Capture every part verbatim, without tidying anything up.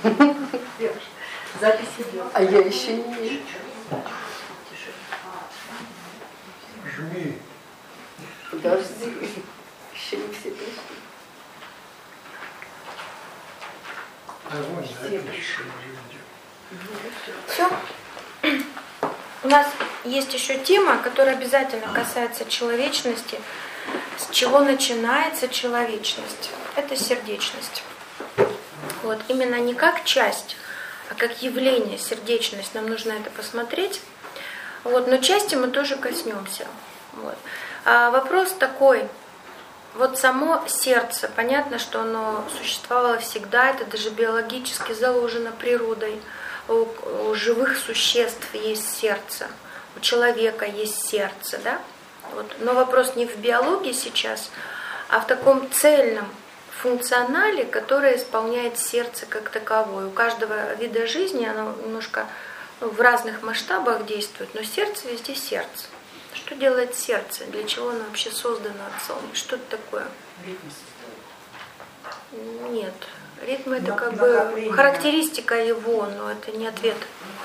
Запись идет. А я еще не... Жми. Подожди. Еще не все пришли. Огонь, Все пришли. Все. У нас есть еще тема, которая обязательно касается человечности. С чего начинается человечность? Это сердечность. Вот. Именно не как часть, а как явление сердечность. Нам нужно это посмотреть. Вот. Но части мы тоже коснемся. Вот. А вопрос такой. Вот само сердце, понятно, что оно существовало всегда, это даже биологически заложено природой. У, у живых существ есть сердце, у человека есть сердце, да? Вот. Но вопрос не в биологии сейчас, а в таком цельном функционале, которое исполняет сердце как таковое. У каждого вида жизни оно немножко ну, в разных масштабах действует, но сердце везде сердце. Что делает сердце? Для чего оно вообще создано Отцом? Что это такое? Ритм создает. Нет. Ритм это На- как бы накопление. характеристика его, но это не ответ.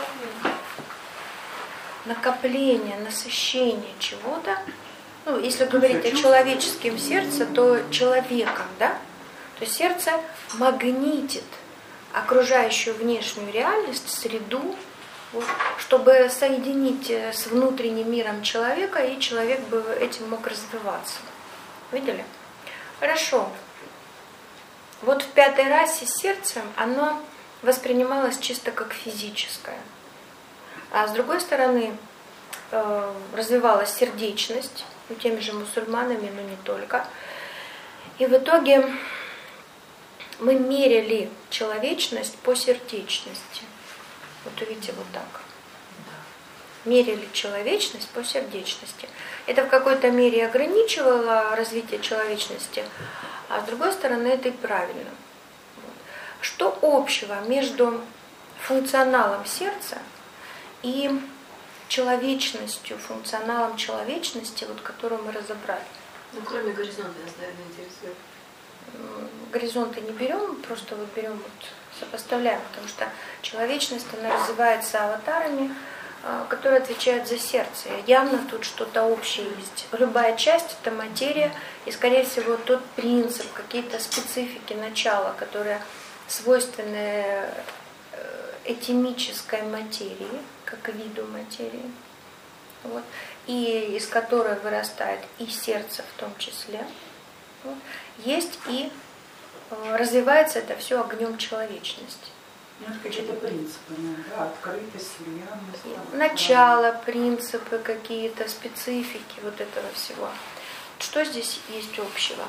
Накопление, насыщение чего-то. Ну, если говорить о человеческом сердце, то человеком, да? То есть сердце магнитит окружающую внешнюю реальность, среду, вот, чтобы соединить с внутренним миром человека, и человек бы этим мог развиваться. Видели? Хорошо. Вот в пятой расе сердце, оно воспринималось чисто как физическое. А с другой стороны, э, развивалась сердечность, ну, теми же мусульманами, но не только. И в итоге мы мерили человечность по сердечности. Вот увидите, вот так. Мерили человечность по сердечности. Это в какой-то мере ограничивало развитие человечности, а с другой стороны это и правильно. Что общего между функционалом сердца и человечностью, функционалом человечности, вот, которую мы разобрали? Ну, кроме горизонта, нас, наверное, интересует. Горизонты не берем, просто вот берем, вот, сопоставляем, потому что человечность, она развивается аватарами, которые отвечают за сердце. Явно тут что-то общее есть. Любая часть — это материя, и, скорее всего, тот принцип, какие-то специфики начала, которые свойственны этимической материи, как виду материи, вот, и из которой вырастает и сердце в том числе. Вот, есть и развивается это все огнем человечности. Ну, это какие-то принципы, ну, да, открытость, слиянность. Начало, принципы какие-то, специфики вот этого всего. Что здесь есть общего?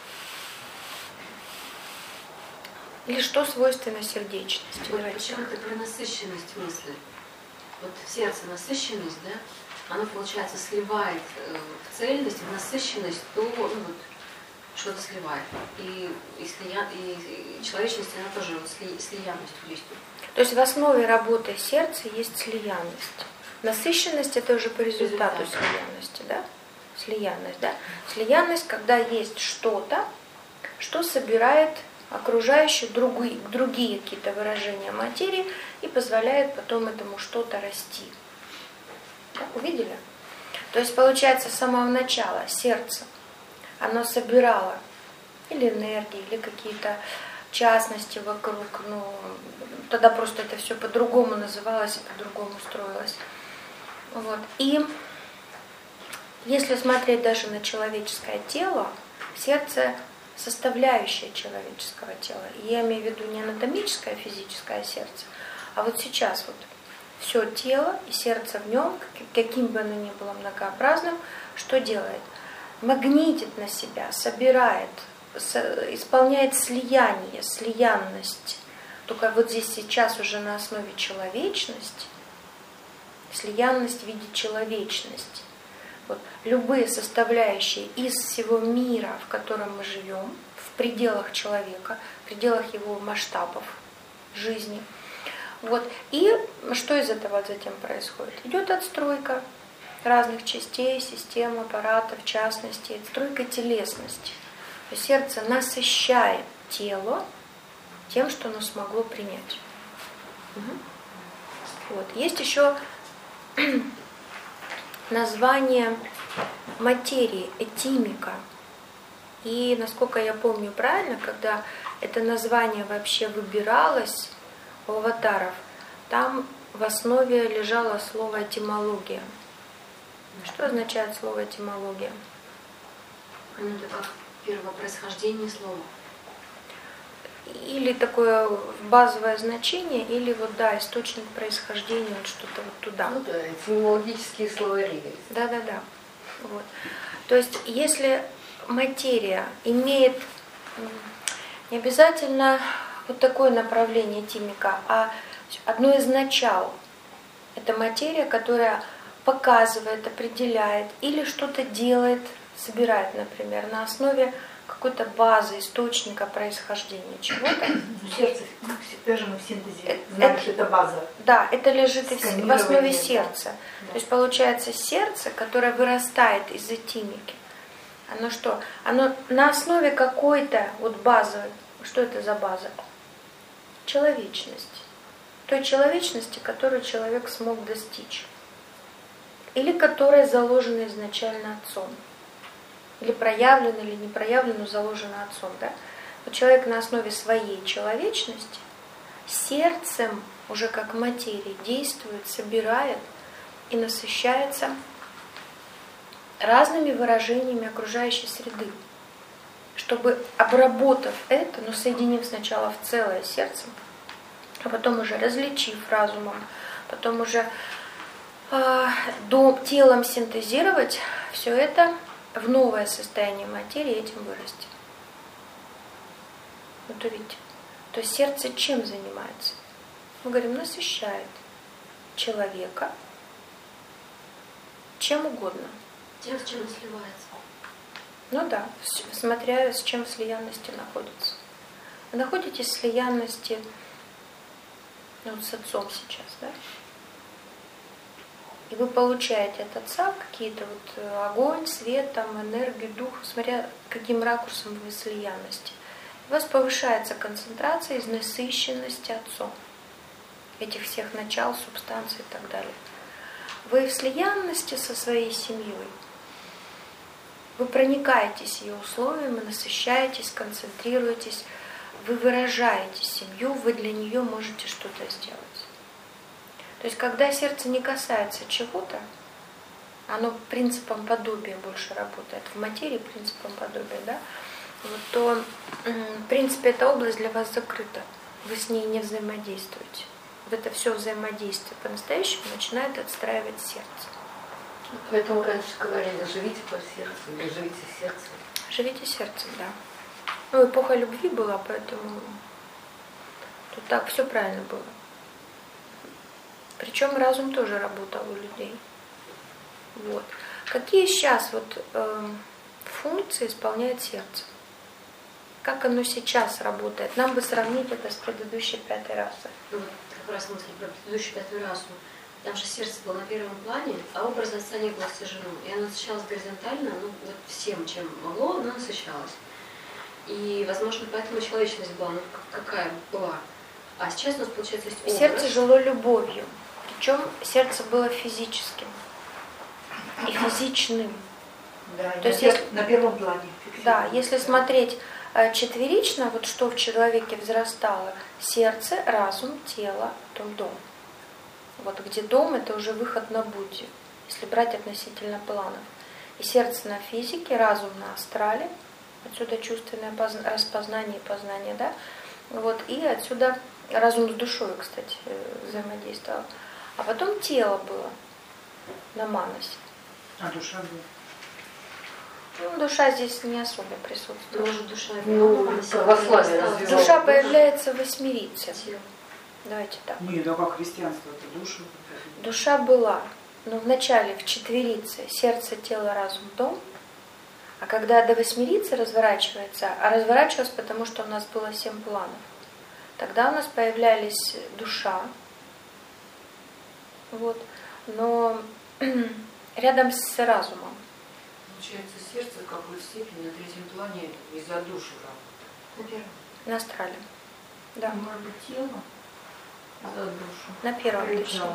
Или что свойственно сердечности? Вот почему-то про насыщенность мысли. Вот в сердце насыщенность, да, она, получается, сливает в цельность, в насыщенность, то ну, вот, что-то сливает. И, и, слия, и, и человечность, она тоже вот сли, слиянность действует. То есть в основе работы сердца есть слиянность. Насыщенность — это уже по результату Результат. слиянности, да? Слиянность, да? Слиянность, когда есть что-то, что собирает окружающие другие, другие какие-то выражения материи и позволяет потом этому что-то расти. Да? Увидели? То есть получается с самого начала сердце, оно собирало или энергии, или какие-то частности вокруг, ну, тогда просто это все по-другому называлось и по-другому строилось. Вот. И если смотреть даже на человеческое тело, сердце — составляющая человеческого тела. И я имею в виду не анатомическое, физическое сердце, а вот сейчас вот все тело и сердце в нем, каким бы оно ни было многообразным, что делает? Магнитит на себя, собирает, исполняет слияние, слиянность. Только вот здесь сейчас уже на основе человечности, слиянность в виде человечности. Вот, любые составляющие из всего мира, в котором мы живем, в пределах человека, в пределах его масштабов жизни. Вот. И что из этого затем происходит? Идет отстройка разных частей, систем, аппаратов, в частности, отстройка телесности. Сердце насыщает тело, тем, что оно смогло принять. Угу. Вот. Есть еще название материи, этимика. И, насколько я помню правильно, когда это название вообще выбиралось у аватаров, там в основе лежало слово этимология. Что означает слово этимология? Ну, это как первопроисхождение слова. Или такое базовое значение, или вот да, источник происхождения, вот что-то вот туда. Ну да, этимологические словари. Да-да-да. Вот. То есть, если материя имеет не обязательно вот такое направление этимика, а одно из начал. Это материя, которая показывает, определяет или что-то делает, собирает, например, на основе какой-то базы, источника происхождения чего-то. Сердце, даже мы в синтезе Это- знаем, что это база. Да, это лежит и в, в основе Сканирование, сердца. да. То есть получается сердце, которое вырастает из этимики. Оно что? Оно на основе какой-то вот базы. Что это за база? Человечность. Той человечности, которую человек смог достичь. Или которая заложена изначально отцом. Или проявлена, или не проявлена, но заложена отцом. Да? Вот человек на основе своей человечности сердцем, уже как материи, действует, собирает и насыщается разными выражениями окружающей среды. Чтобы, обработав это, но соединив сначала в целое сердцем, а потом уже различив разумом, потом уже э, до, телом синтезировать, все это в новое состояние материи этим вырасти. Вот увидите. То есть сердце чем занимается? Мы говорим, насыщает человека чем угодно. Тем, с чем он сливается. Ну да, смотря с чем в слиянности находится. Вы находитесь в слиянности ну, вот с отцом сейчас, да? И вы получаете от отца какие-то вот огонь, свет, там, энергию, дух, смотря каким ракурсом вы в слиянности. У вас повышается концентрация из насыщенности отцом. Этих всех начал, субстанций и так далее. Вы в слиянности со своей семьей. Вы проникаетесь ее условиями, насыщаетесь, концентрируетесь, вы выражаете семью, вы для нее можете что-то сделать. То есть, когда сердце не касается чего-то, оно принципом подобия больше работает, в материи принципом подобия, да, вот, то, в принципе, эта область для вас закрыта, вы с ней не взаимодействуете. Вот это все взаимодействие по-настоящему начинает отстраивать сердце. Поэтому раньше говорили, живите по сердцу или живите сердцем. Живите сердцем, да. Ну, эпоха любви была, поэтому тут так все правильно было. Причем разум тоже работал у людей. Вот. Какие сейчас вот э, функции исполняет сердце? Как оно сейчас работает? Нам бы сравнить это с предыдущей пятой расой. Ну, вот как раз мысли про предыдущую пятую расу. Там же сердце было на первом плане, а образ отца не было сожжено. И оно насыщалось горизонтально, ну, вот всем, чем могло, оно насыщалось. И, возможно, поэтому человечность была, ну, какая была. А сейчас у нас, получается, есть образ. Сердце жило любовью. Причем сердце было физическим и физичным. Да, То на, есть пер- если- на первом плане. Да, если смотреть э, четверично, вот что в человеке взрастало: сердце, разум, тело, потом дом. Вот где дом, это уже выход на будди, если брать относительно планов. И сердце на физике, разум на астрале, отсюда чувственное позна- распознание и познание, да? Вот, и отсюда разум с душой, кстати, взаимодействовал. А потом тело было на манасе. А душа была. Ну, душа здесь не особо присутствует. Может, душа и Ну, была, она себя православие не осталась. развивалось. Душа появляется в восьмерице. Тело. Давайте так. Не, ну как христианство, это душа. Душа была, но вначале в четверице сердце, тело, разум, дом. А когда до восьмерицы разворачивается, а разворачивалась, потому что у нас было семь планов, тогда у нас появлялись душа, вот, но рядом с разумом. Получается, сердце в какой степени на третьем плане из-за души работает. На первом. На астрале. Да. Может быть, тело за душу На первом дыше. включалось.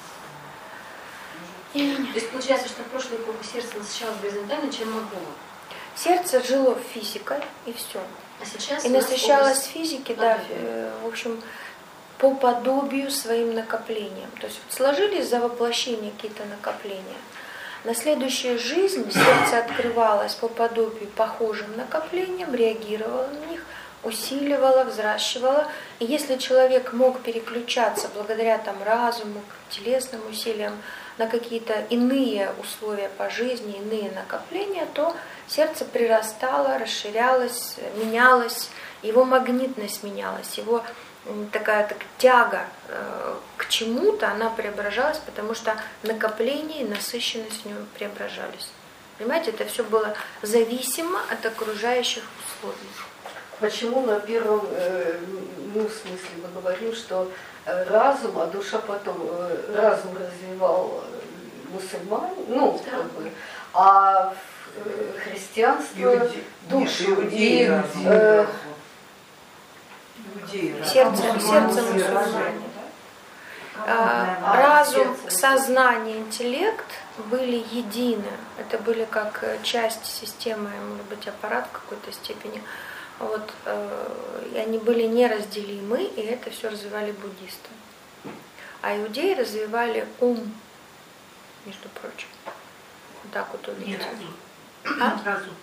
То есть получается, что в прошлой эпохе сердце насыщалось горизонтально, чем могло. Сердце жило физикой, и все. А сейчас И у нас насыщалось область физики, да, подобия. э, в общем, по подобию своим накоплениям. То есть вот сложились за воплощение какие-то накопления. На следующую жизнь сердце открывалось по подобию похожим накоплениям, реагировало на них, усиливало, взращивало. И если человек мог переключаться благодаря там разуму, телесным усилиям на какие-то иные условия по жизни, иные накопления, то сердце прирастало, расширялось, менялось, его магнитность менялась, его такая так, тяга э, к чему-то, она преображалась, потому что накопление и насыщенность в нем преображались. Понимаете, это все было зависимо от окружающих условий. Почему на первом, э, ну, смысле мы говорим, что э, разум, а душа потом, э, разум развивал э, мусульман, ну, Да. как бы, а э, христианство Иуде- душу. Нет, иудеи И, разум. э, Иудеи разум. Сердце, А сердце мусульмане мусульмане. да? А, А, разум, сердце. сознание, интеллект были едины. Это были как э, часть системы, может быть, аппарат в какой-то степени. Вот, э, и они были неразделимы, и это все развивали буддисты. А иудеи развивали ум, между прочим. Вот так вот увидите. А? Разум.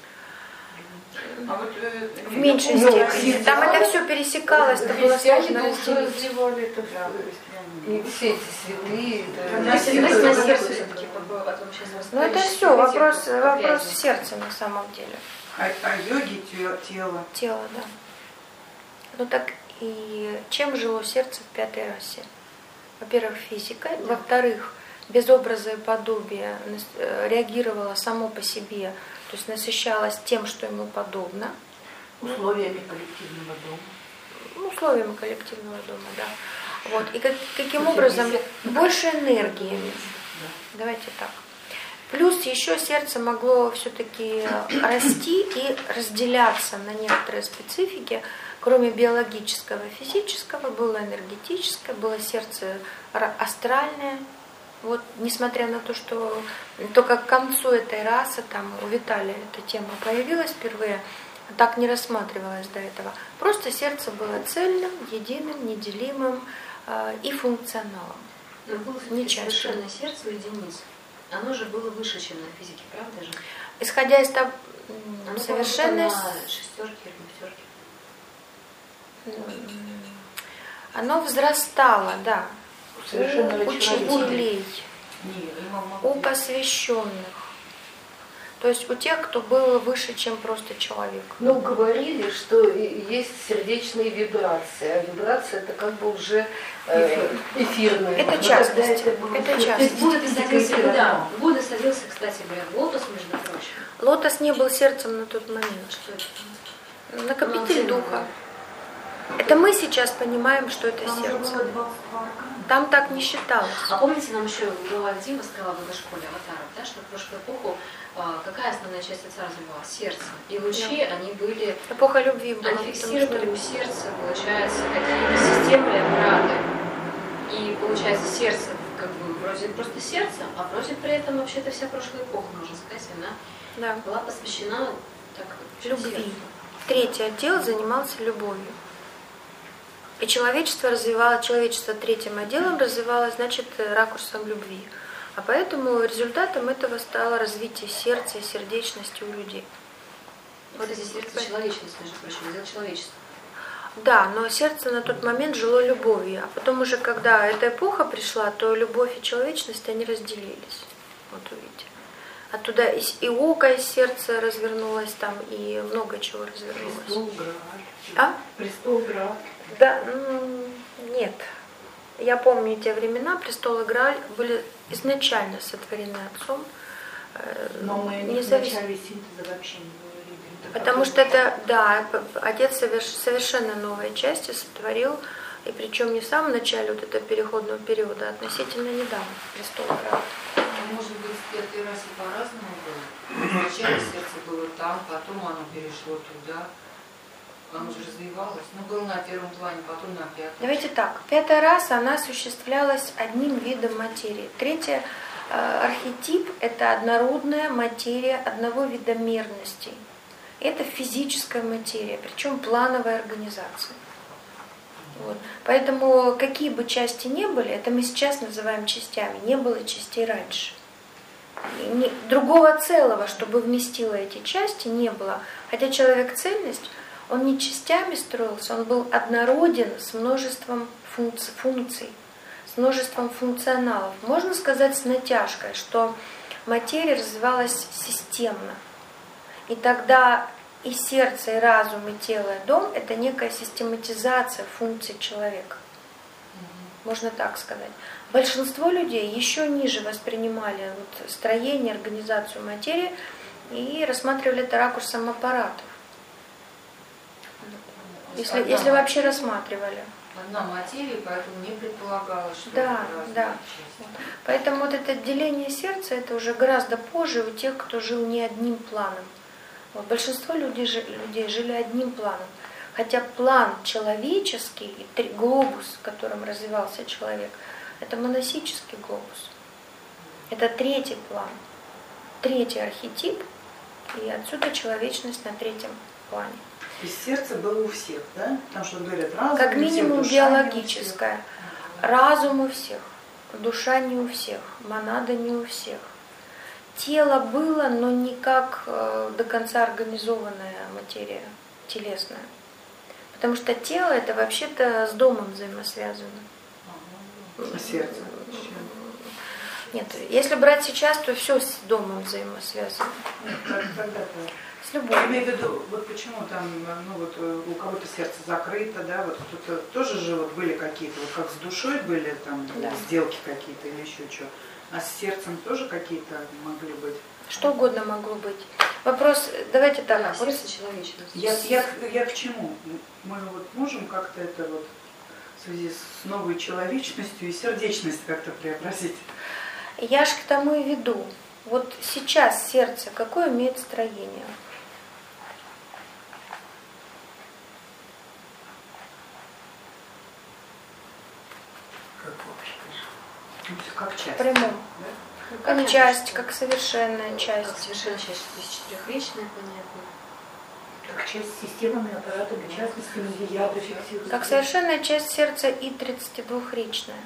А вот, э, В меньшей Ну, степени. Там это все пересекалось, это было христиане сложно душу разделить. развивали, это Да, всё. христиане. И все эти святые. да. Давайте давайте на сердце все-таки попробуем, а то мы сейчас Ну это расстроились. все, вопрос, Давайте вопрос попряжем. сердца на самом деле. А, а йоги те- тело. Тело, да. Ну так и чем жило сердце в пятой расе? Во-первых, физикой. Во-вторых, без образа и подобия нас- э, реагировало само по себе, то есть насыщалось тем, что ему подобно. Условиями коллективного дома. Ну, условиями коллективного дома, да. Вот. И как, каким образом? Больше энергии. Давайте так. Плюс еще сердце могло все-таки расти и разделяться на некоторые специфики. Кроме биологического и физического, было энергетическое, было сердце ра- астральное. Вот, несмотря на то, что только к концу этой расы, там у Виталия эта тема появилась впервые, так не рассматривалось до этого. Просто сердце было цельным, единым, неделимым э, и функционалом. Но было Не все-таки часто. совершенное сердце у единиц. Оно же было выше, чем на физике, правда же? Исходя из того, Оно совершенность, на шестерки или пятерки. оно взрастало, да, Совершенного у учителей, Не, имам у посвященных. То есть у тех, кто был выше, чем просто человек. Ну, говорили, что и- есть сердечные вибрации, а вибрация это как бы уже э, эфирные. Это Но частности, тогда это было это всё- То есть частности. Будда Физика садился, и да, разум. Будда садился, кстати говоря, в лотос, между прочим. Лотос не был сердцем на тот момент. Что это? Накопитель Ну, духа. Это мы сейчас понимаем, что это Там же сердце. было двадцать два аркана. Там так не считалось. А помните, нам еще глава Дима сказала в этой школе аватаров, да, что в прошлую эпоху а, какая основная часть отца развивалась? Сердце. И лучи, они были, Эпоха любви была. они потому фиксировали что- у сердца, получается, какие-то системы и аппараты. И получается, сердце, как бы, вроде просто сердце, а вроде при этом вообще-то вся прошлая эпоха, можно сказать, она Да. была посвящена так, Любви. сердцу. Третий отдел занимался любовью. И человечество развивало, человечество третьим отделом развивалось, значит, ракурсом любви. А поэтому результатом этого стало развитие сердца и сердечности у людей. Вот эти сердце человечность, между прочим, дело человечества. Да, но сердце на тот момент жило любовью. А потом уже, когда эта эпоха пришла, то любовь и человечность, они разделились. Вот увидите. Оттуда и, с- и око из сердца развернулось там, и много чего развернулось. Престол Грааль. А? Престол Грааль. Да, м, нет. Я помню те времена, престол и Грааль были изначально сотворены отцом. э, Но мы не в независимо- начале синтеза вообще не говорили. Это Потому потом. что это, да, п- отец соверш- совершенно новые части сотворил, и причем не в самом начале вот этого переходного периода, а относительно недавно престол и Грааль. А может быть, в пятой расе по-разному было? Сначала сердце было там, потом оно перешло туда. Оно же развивалось. Ну, был на первом плане, потом на пятом. Давайте так. Пятая раса, она осуществлялась одним видом материи. Третья э, архетип – это однородная материя одного вида мерностей. Это физическая материя, причем плановая организация. Вот. Поэтому какие бы части ни были, это мы сейчас называем частями, не было частей раньше. И не, другого целого, чтобы вместило эти части, не было. Хотя человек-цельность, он не частями строился, он был однороден с множеством функций, функций, с множеством функционалов. Можно сказать с натяжкой, что материя развивалась системно. И тогда и сердце, и разум, и тело, и дом – это некая систематизация функций человека. Можно так сказать. Большинство людей еще ниже воспринимали вот строение, организацию материи и рассматривали это ракурсом аппаратов. Если, Одна если вообще материя. рассматривали. Одна материя, поэтому не предполагалось, что Да, это разные да. части. Поэтому вот это деление сердца, это уже гораздо позже у тех, кто жил не одним планом. Вот большинство людей, людей жили одним планом. Хотя план человеческий, глобус, в котором развивался человек, это моносический глобус. Это третий план, третий архетип, и отсюда человечность на третьем плане. И сердце было у всех, да? Потому что говорят, разум Как не у всех, минимум душа не у всех. биологическое. Разум у всех, душа не у всех, монада не у всех. Тело было, но не как э, до конца организованная материя телесная. Потому что тело это вообще-то с домом взаимосвязано. А сердце? Нет, если брать сейчас, то все с домом взаимосвязано. Нет, тогда-то. С Я любовью. имею в виду, вот почему там, ну вот у кого-то сердце закрыто, да, вот кто-то тоже же вот были какие-то, вот как с душой были там Да. сделки какие-то или еще что. А с сердцем тоже какие-то могли быть? Что угодно могло быть. Вопрос, давайте так. Да, вот сердце человечности. Я, я, я к чему? Мы вот можем как-то это вот в связи с новой человечностью и сердечность как-то преобразить? Я ж к тому и веду. Вот сейчас сердце какое имеет строение? Как общество. Ну, как часть. Прямом. Да? Ну, Как понятно, часть, что- как совершенная Как часть. совершенно часть, то есть четырехречная, понятно. Как часть системами, аппаратами, частностями, где ядра фиксируются. Как совершенная часть сердца и тридцатидвухречная.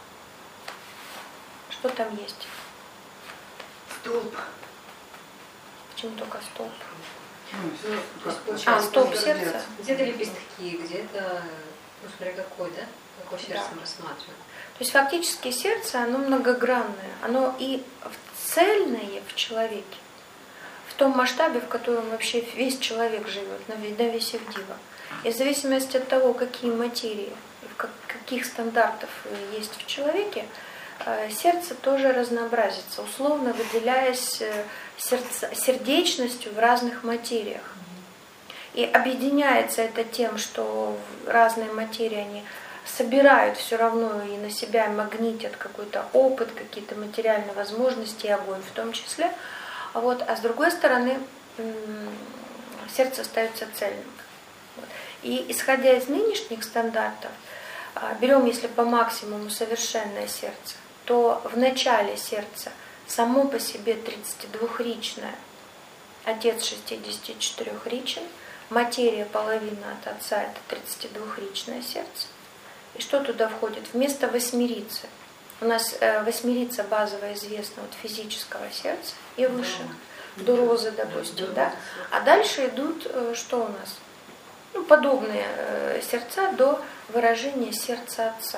Что там есть? Столб. Почему только столб? Ну, Ну, то как- есть получается, А, столб где-то- сердца? Где-то лепестки, где-то, ну, смотря какой, да? Какое сердце Да. мы рассматриваем. То есть фактически сердце, оно многогранное. Оно и цельное в человеке, в том масштабе, в котором вообще весь человек живет, на ве- на весе в диво. И в зависимости от того, какие материи, и в как- каких стандартов есть в человеке, э, сердце тоже разнообразится, условно выделяясь э, сердце- сердечностью в разных материях. И объединяется это тем, что разные материи, они собирают все равно и на себя магнитят какой-то опыт, какие-то материальные возможности, и огонь в том числе. А, вот, а с другой стороны, м, сердце остается цельным. Вот. И исходя из нынешних стандартов, а, берем, если по максимуму совершенное сердце, то в начале сердца само по себе тридцатидвухречное, отец шестидесятичетырехречен, материя половина от отца это тридцатидвухречное сердце. И что туда входит? Вместо восьмерицы. У нас э, восьмерица базовая известна от физического сердца и выше, до розы, допустим, да. А дальше идут, э, что у нас? Ну, подобные э, сердца до выражения сердца отца.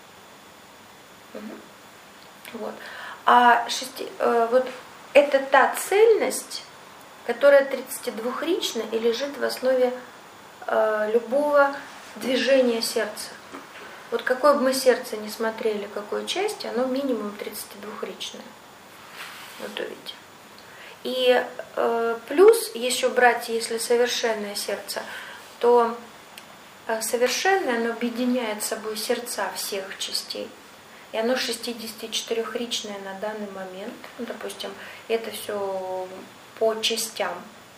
Мгм. Вот. А шести, э, вот это та цельность, которая тридцатидвухречна и лежит в основе э, любого движения сердца. Вот какое бы мы сердце ни смотрели, какой части, оно минимум тридцатидвухречное. Вот увидите. И э, плюс, еще брать, если совершенное сердце, то э, совершенное, оно объединяет собой сердца всех частей. И оно шестидесятичетырехречное на данный момент. Ну, допустим, это все по частям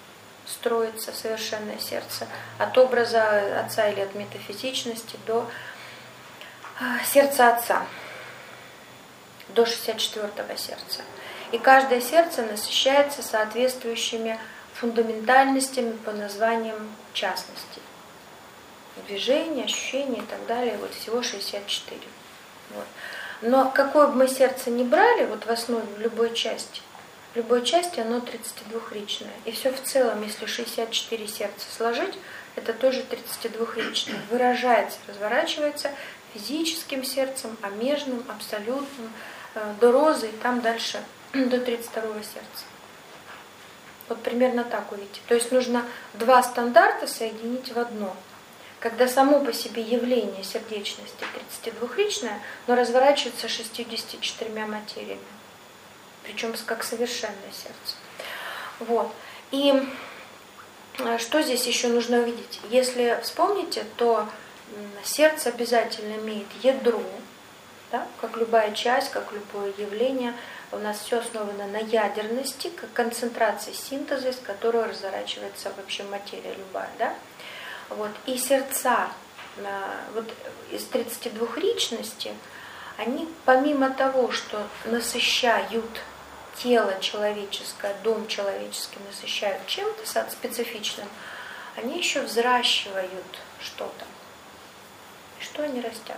строится совершенное сердце, от образа отца или от метафизичности до сердца отца, до шестьдесят четвёртого сердца. И каждое сердце насыщается соответствующими фундаментальностями по названиям частностей. Движение, ощущения и так далее, вот всего шестьдесят четыре. Вот. Но какое бы мы сердце ни брали, вот в основе, в любой части, в любой части оно тридцатидвухричное. И все в целом, если шестьдесят четыре сердца сложить, это тоже тридцатидвухричное. Выражается, разворачивается физическим сердцем, омежным, абсолютным, до розы и там дальше до тридцать второго сердца. Вот примерно так увидите. То есть нужно два стандарта соединить в одно. Когда само по себе явление сердечности тридцатидвухричное, но разворачивается шестьюдесятью четырьмя материями. Причем как совершенное сердце. Вот. И что здесь еще нужно увидеть? Если вспомните, то сердце обязательно имеет ядро, да? Как любая часть, как любое явление. У нас все основано на ядерности, как концентрации синтеза, из которого разворачивается вообще материя любая. Да? Вот. И сердца вот из тридцатидвухричности, они помимо того, что насыщают тело человеческое, дом человеческий насыщают чем-то специфичным, они еще взращивают что-то. И что они растят?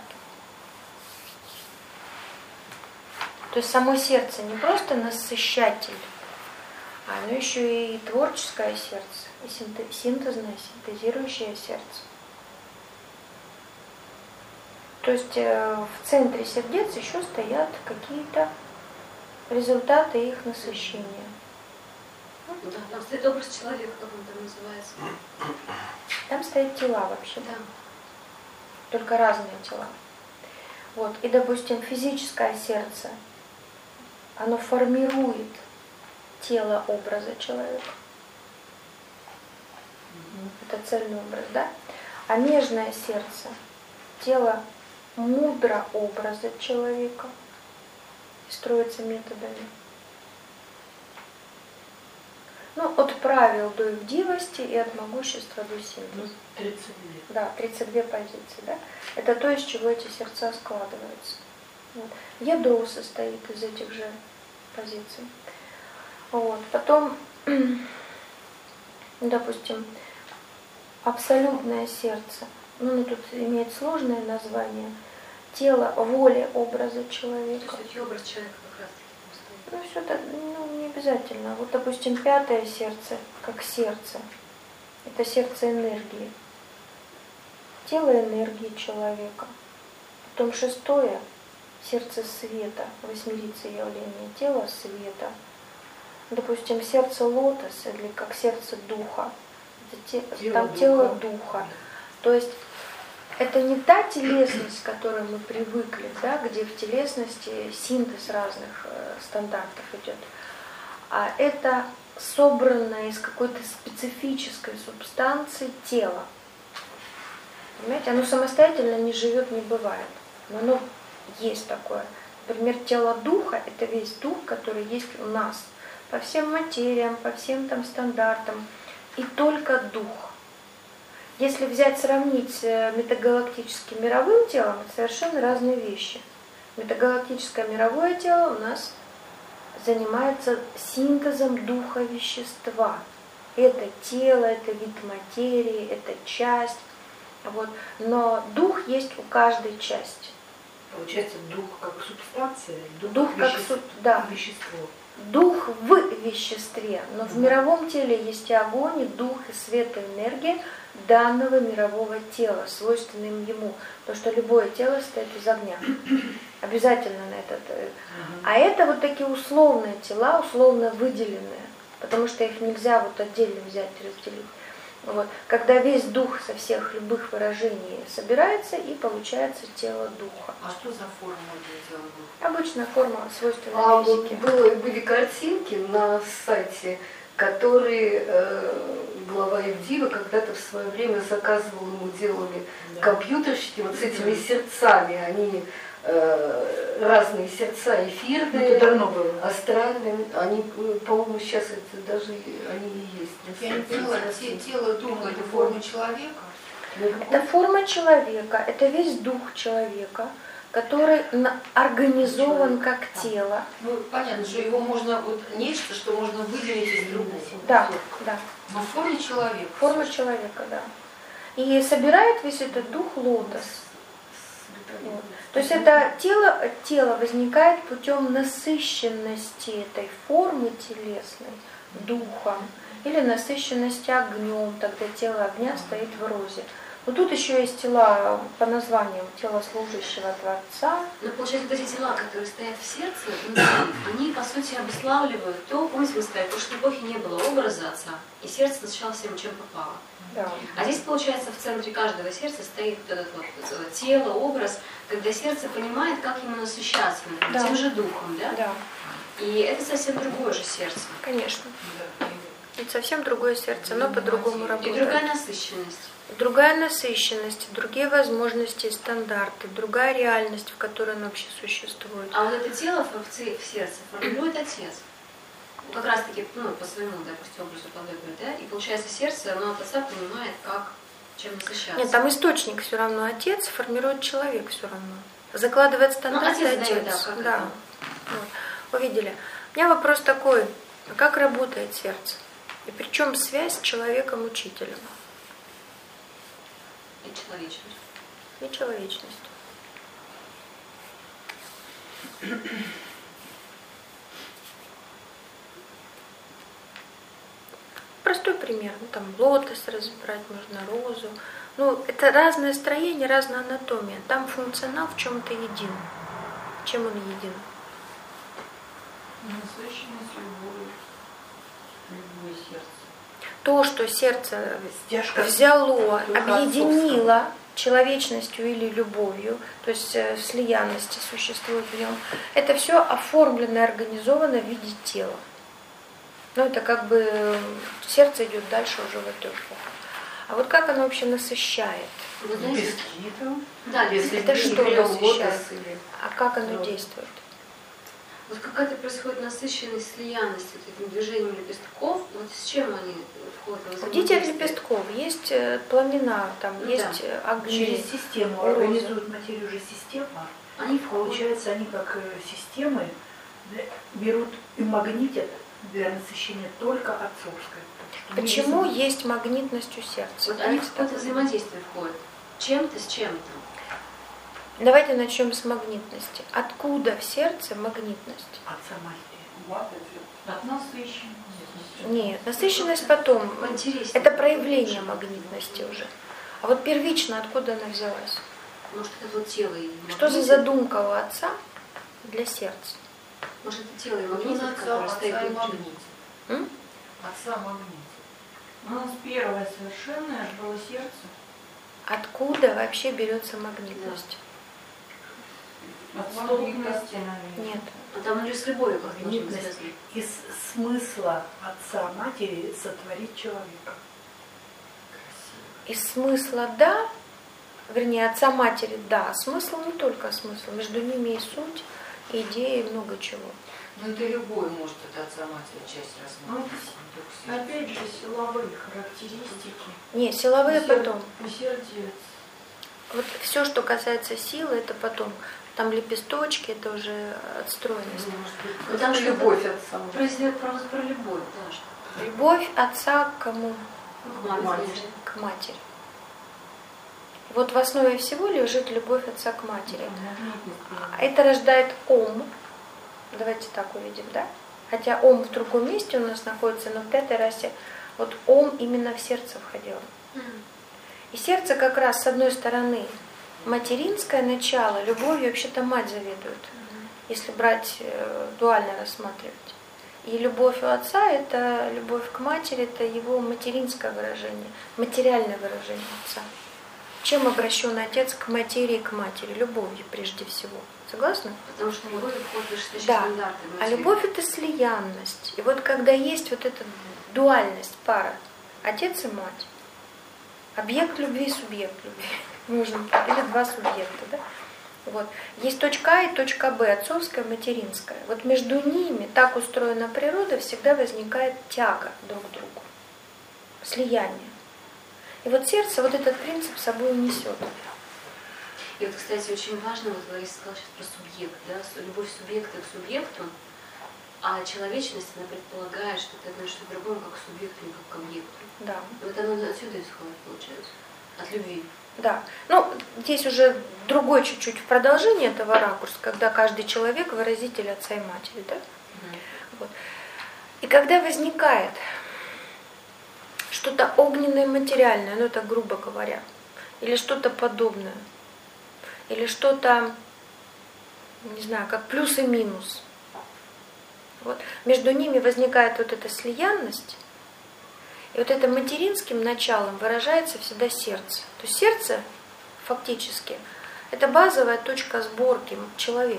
То есть само сердце не просто насыщатель, а оно еще и творческое сердце, и синтезное, синтезирующее сердце. То есть в центре сердец еще стоят какие-то результаты их насыщения. Да, там стоит образ человека, как он там называется. Там стоят тела вообще. Да. Только разные тела. Вот. И, допустим, физическое сердце, оно формирует тело образа человека. Это цельный образ, да? А нежное сердце, тело мудро образа человека, строится методами. Ну, от правил до ивдивости и от могущества до синтеза. тридцать две. Да, тридцать две позиции, да? Это то, из чего эти сердца складываются. Вот. Ядро состоит из этих же позиций. Вот. Потом, допустим, абсолютное сердце. Ну, оно тут имеет сложное название. Тело, воля образа человека. То есть образ человека как раз таки там Ну, все это ну, не обязательно. Вот, допустим, пятое сердце, как сердце. Это сердце энергии. Тело энергии человека. Потом шестое — сердце света, восьмерица явления, тело света. Допустим, сердце лотос, или как сердце духа. Это те, Тело там духа. тело духа. То есть это не та телесность, к которой мы привыкли, да, где в телесности синтез разных э, стандартов идет, а это собранное из какой-то специфической субстанции тело. Понимаете, оно самостоятельно не живет, не бывает, но оно есть такое. Например, тело духа — это весь дух, который есть у нас, по всем материям, по всем там стандартам, и только дух. Если взять, сравнить с метагалактическим мировым телом, это совершенно разные вещи. Метагалактическое мировое тело у нас занимается синтезом духа вещества. Это тело, это вид материи, это часть. Вот. Но дух есть у каждой части. Получается, дух как субстанция, дух, Дух как вещество, суб- да. вещество. Дух в веществе, но в мировом теле есть и огонь, и дух, и свет, и энергия данного мирового тела, свойственным ему. Потому что любое тело состоит из огня. Обязательно на этот. А это вот такие условные тела, условно выделенные, потому что их нельзя вот отдельно взять и разделить. Вот. Когда весь дух со всех любых выражений собирается, и получается тело духа. А что за форма для тела духа? Обычная форма, свойственная А вот физике. было, были картинки на сайте, которые э, глава Евдива когда-то в свое время заказывал, ему делали компьютерщики вот с этими сердцами, они э, разные сердца, эфирные, Это давно было. астральные, они, по-моему, сейчас это даже они и есть. Я не поняла, те- тело духа это форма человека? Это форма человека, это весь дух человека, который на- организован как тело. Ну, понятно, что его можно, вот нечто, что можно выделить из другого. Да, да. Но в форме человека. Форма человека, да. И собирает весь этот дух лотос. Вот. То есть это тело, тело возникает путем насыщенности этой формы телесной духом или насыщенности огнем, тогда тело огня стоит в розе. Но тут еще есть тела по названиям, тело служащего Творца. Но получается, вот эти тела, которые стоят в сердце, внутри, они, по сути, обуславливают то, помните, мы сказали, в прошлой эпохе не было образа Отца, и сердце насыщалось всем, чем попало. Да. А здесь, получается, в центре каждого сердца стоит вот это вот это тело, образ, когда сердце понимает, как ему насыщаться, например, Да. тем же духом, да? Да, И это совсем другое же сердце. конечно. Это совсем другое сердце, оно по-другому И работает. другая насыщенность. Другая насыщенность, другие возможности и стандарты, другая реальность, в которой оно вообще существует. А вот это тело в ц- в сердце формирует Отец. Ну, как раз таки, ну, по своему, допустим, образу подобию, да? И получается, сердце, оно от Отца понимает, как, чем насыщаться. Нет, там источник все равно отец, формирует человек все равно. Закладывает стандарты Ну, отец отец. дает, да, как да. это? Вот. Увидели. У меня вопрос такой, а как работает сердце? И причем связь с человеком-учителем И человечность. и человечность. Простой пример. Ну, там лотос разбирать можно, розу. Ну, это разное строение, разная анатомия. Там функционал в чем-то един. Чем он един? Насыщенность, любовь, любое сердце. То, что сердце Стяжка. взяло, духа объединило человечностью или любовью, то есть э, в слиянности существует в нем, это все оформлено и организовано в виде тела. Ну, это как бы э, сердце идет дальше уже в эту эпоху. А вот как оно вообще насыщает? Вы знаете, Пески там. да, Если Это не что берем насыщает? лотос или- А как оно Ну. действует? вот какая-то происходит насыщенность, слиянность вот этим движением лепестков. Вот с чем они входят в Идите от взаимодействие? лепестков, есть э, пламена, там Ну есть э, огни. Через систему Роза. организуют материю же система. Они входят. Получается, они как э, системы да, берут и магнитят для насыщения только отцовской. Почему есть магнитность у сердца? Вот они в Давайте какое-то так. взаимодействие входят. Чем-то с чем-то. Давайте начнем с магнитности. Откуда в сердце магнитность? Отца матери. От насыщенности. Нет, насыщенность потом. Поинтереснее. Это проявление магнитности уже. А вот первично откуда она взялась? Может, это вот тело и Что за магнитит? задумка у отца для сердца? Может, это тело и Вот магнитит, он отца, которое отца стоит и внутри. магнит. М? Отца магнит. У нас первое совершенное аж было сердце. Откуда вообще берется магнитность? От столкности, наверное. Нет. А там уже с любовью как-то должно быть Магнитность связано. из смысла отца матери сотворить человека. Из смысла да, вернее, отца матери да, смысл не только смысл, между ними и суть, и идеи, и много чего. Ну это любой может от отца матери часть рассматривать. Ну, опять же, силовые характеристики. Не, силовые Усер- потом. Усердец. Вот все, что касается силы, это потом. Там лепесточки, это уже отстроенность. Ну, там же Любовь отца. Про, про, про любовь, да, что Любовь отца к кому? к матери. матери. К матери. Вот в основе всего лежит любовь отца к матери. А это рождает ом. Давайте так увидим, да? Хотя ом в другом месте у нас находится, но в пятой расе вот ом именно в сердце входил. И сердце как раз с одной стороны материнское начало, любовью вообще-то мать заведует, если брать э, дуально рассматривать. И любовь у отца – это любовь к матери, это его материнское выражение, материальное выражение отца. Чем обращен отец к материи и к матери? Любовью прежде всего. Согласны? Потому что любовь входит в высшие Да. стандарты. А материи. любовь – это слиянность. И вот когда есть вот эта дуальность, пара, отец и мать, объект любви и субъект любви, Можем. Или два субъекта, да? Вот. Есть точка А и точка Б, отцовская, материнская. Вот между ними, так устроена природа, всегда возникает тяга друг к другу, слияние. И вот сердце вот этот принцип с собой несет. И вот, кстати, очень важно, вот Лариса сказала сейчас про субъект, да, любовь субъекта к субъекту, а человечность, она предполагает, что ты относишься к другому как к субъекту, не как к объекту. Да. Вот оно отсюда исходит, получается, от любви. Да. Ну, здесь уже другой чуть-чуть в продолжении этого ракурса, когда каждый человек выразитель отца и матери, да? Mm. Вот. И когда возникает что-то огненное, материальное, ну это грубо говоря, или что-то подобное, или что-то, не знаю, как плюс и минус, вот, между ними возникает вот эта слиянность, и вот это материнским началом выражается всегда сердце. То есть сердце фактически это базовая точка сборки человека.